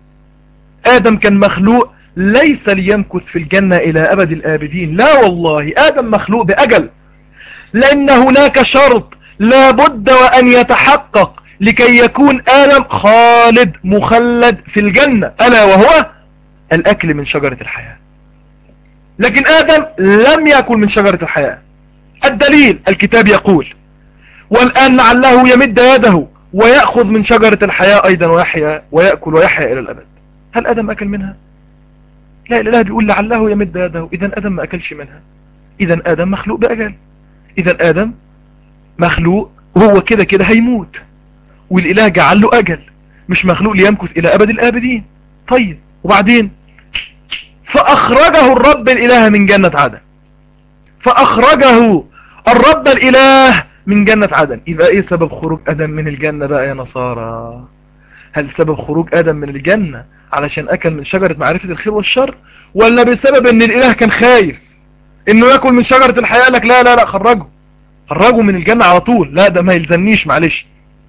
آدم كان مخلوق ليس ليمكث في الجنة إلى أبد الآبدين، لا والله، آدم مخلوق بأجل، لأن هناك شرط لابد وأن يتحقق لكي يكون آدم خالد مخلد في الجنة، ألا وهو الأكل من شجرة الحياة. لكن آدم لم يأكل من شجرة الحياة. الدليل الكتاب يقول والآن لعله يمد يده ويأخذ من شجرة الحياة أيضا ويحيا ويأكل ويحيا إلى الأبد. هل آدم أكل منها؟ لا، الإله بيقول لعله يمد يده. إذن آدم ما أكلش منها. إذن آدم مخلوق بأجل. إذن آدم مخلوق وهو كده كده هيموت، والإله جعل له أجل، مش مخلوق ليمكث إلى أبد الآبدين. طيب وبعدين؟ فأخرجه الرب الإله من جنة عدن. فأخرجه الرب الإله من جنة عدن. يبقى إيه سبب خروج آدم من الجنة بقى يا نصارى؟ هل سبب خروج آدم من الجنة علشان أكل من شجرة معرفة الخير والشر، ولا بسبب أن الإله كان خايف أنه يأكل من شجرة الحياة؟ لك لا لا لا، خرجه خرجه من الجنة على طول. لا ده ما يلزمنيش، معلش،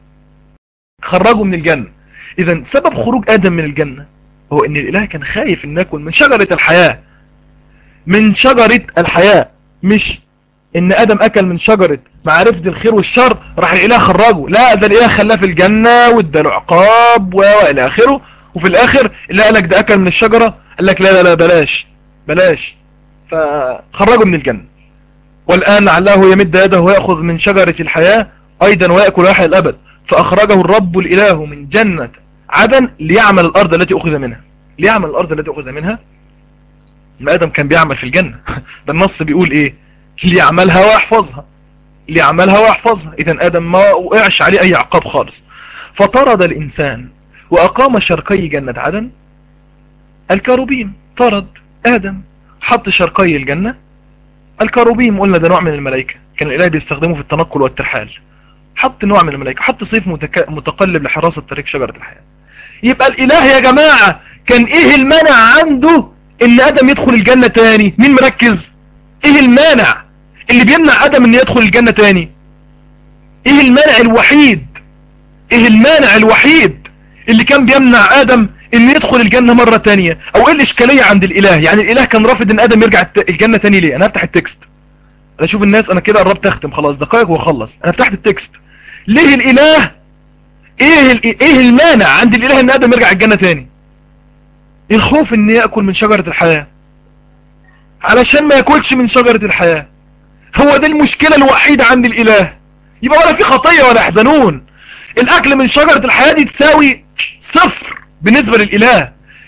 خرجه من الجنة. إذا سبب خروج آدم من الجنة هو أن الإله كان خايف أن يأكل من شجرة الحياة. من شجرة الحياة، مش ان ادم اكل من شجرة معرفة الخير والشر راح الاله خرجه. لا، ده الاله خلاه في الجنة واداله عقاب والى اخره، وفي الاخر اللي قال لك ده اكل من الشجرة قال لك لا لا لا بلاش بلاش، فخرجه من الجنة. والان لعله يمد يده ويأخذ من شجرة الحياة ايضا ويأكل ويحيا الابد. فاخرجه الرب الاله من جنة عدن ليعمل الارض التي اخذ منها. ليعمل الارض التي اخذ منها. ما ادم كان بيعمل في الجنة. ده النص بيقول ايه؟ ليعملها ويحفظها. ليعملها ويحفظها. اذا ادم ما وقعش عليه اي عقاب خالص. فطرد الانسان واقام شرقي جنة عدن الكروبيم. طرد ادم، حط شرقي الجنة الكروبيم. قلنا ده نوع من الملائكة، كان الاله بيستخدمه في التنقل والترحال. حط نوع من الملائكة، حط سيف متك... متقلب لحراسة طريق شجرة الحياة. يبقى الاله يا جماعة كان ايه المانع عنده ان ادم يدخل الجنة تاني؟ مين مركز؟ ايه المانع اللي بيمنع ادم ان يدخل الجنة تاني؟ ايه المانع الوحيد ايه المانع الوحيد اللي كان بيمنع ادم ان يدخل الجنة مرة تانية؟ او ايه الاشكالية عند الاله؟ يعني الاله كان رافض ان ادم يرجع الجنة تاني ليه؟ انا هفتح التكست. انا اشوف الناس، انا كده قربت اختم خلاص، دقائق واخلص. انا فتحت التكست. ليه الاله ايه ال... ايه المانع عند الاله ان ادم يرجع الجنة تاني؟ الخوف ان يأكل من شجرة الحياة، علشان ما يأكلش من شجرة الحياة. هو دي المشكلة الوحيدة عند الاله. يبقى ولا في خطية ولا يحزنون. الاكل من شجرة الحياة دي تساوي صفر بالنسبة للاله.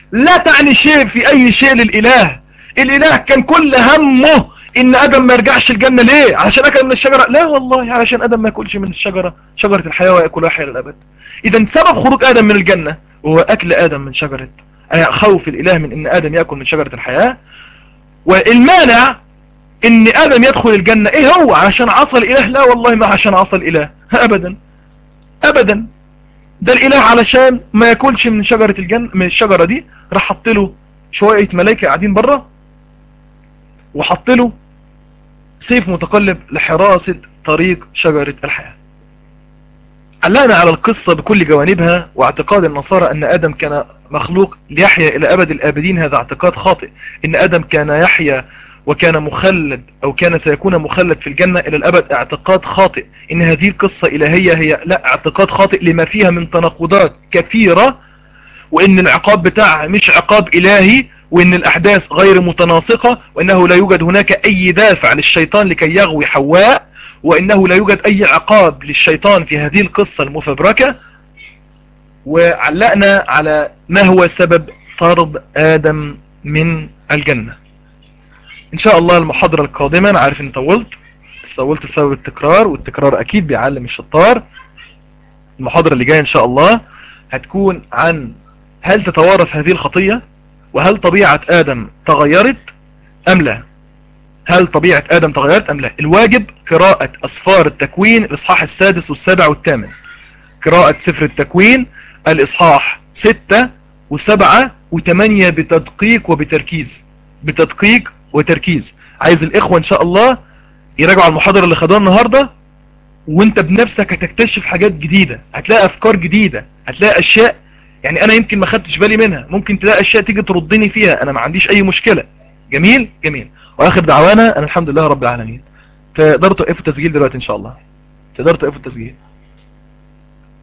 لا تعني شيء في اي شيء للاله. الاله كان كل همه ان ادم ما يرجعش الجنة. ليه؟ عشان اكل من الشجرة؟ لا والله، علشان ادم ما ياكلش من الشجرة، شجرة الحياة، ويأكل ويحيا للابد. اذا سبب خروج ادم من الجنة وهو اكل ادم من شجرة، خوف الاله من ان ادم يأكل من شجرة الحياة. والمانع ان ادم يدخل الجنة ايه هو؟ عشان عصى الاله؟ لا والله، ما عشان عصى الاله ابدا ابدا. ده الاله علشان ما ياكلش من شجرة الجنة، من الشجرة دي، راح حط له شوية ملائكة قاعدين بره، وحط له سيف متقلب لحراسة طريق شجرة الحياة. علقنا على القصة بكل جوانبها، واعتقاد النصارى ان ادم كان مخلوق ليحيا الى ابد الابدين هذا اعتقاد خاطئ. ان ادم كان يحيا وكان مخلد او كان سيكون مخلد في الجنة الى الابد اعتقاد خاطئ. ان هذه القصة الهية هي لا، اعتقاد خاطئ لما فيها من تناقضات كثيرة، وان العقاب بتاعها مش عقاب الهي، وان الاحداث غير متناسقة، وانه لا يوجد هناك اي دافع للشيطان لكي يغوي حواء، وانه لا يوجد اي عقاب للشيطان في هذه القصة المفبركة. وعلقنا على ما هو سبب طرد ادم من الجنة. ان شاء الله المحاضرة القادمة، انا عارف اني طولت، بس طولت بسبب التكرار، والتكرار اكيد بيعلم الشطار. المحاضرة اللي جاية ان شاء الله هتكون عن هل تتوارث هذه الخطية، وهل طبيعة آدم تغيرت أم لا. هل طبيعة آدم تغيرت أم لا. الواجب قراءة أسفار التكوين الإصحاح السادس والسابع والثامن. قراءة سفر التكوين الإصحاح ستة وسبعة وثمانية بتدقيق وبتركيز، بتدقيق وتركيز. عايز الإخوة إن شاء الله يراجعوا المحاضرة اللي خدوها النهاردة، وانت بنفسك هتكتشف حاجات جديدة، هتلاقي أفكار جديدة، هتلاقي أشياء يعني انا يمكن ما خدتش بالي منها، ممكن تلاقي اشياء تيجي تردني فيها، انا ما عنديش اي مشكلة. جميل جميل. واخر دعوانا انا الحمد لله رب العالمين. تقدروا توقفوا التسجيل دلوقتي ان شاء الله، تقدروا توقفوا التسجيل.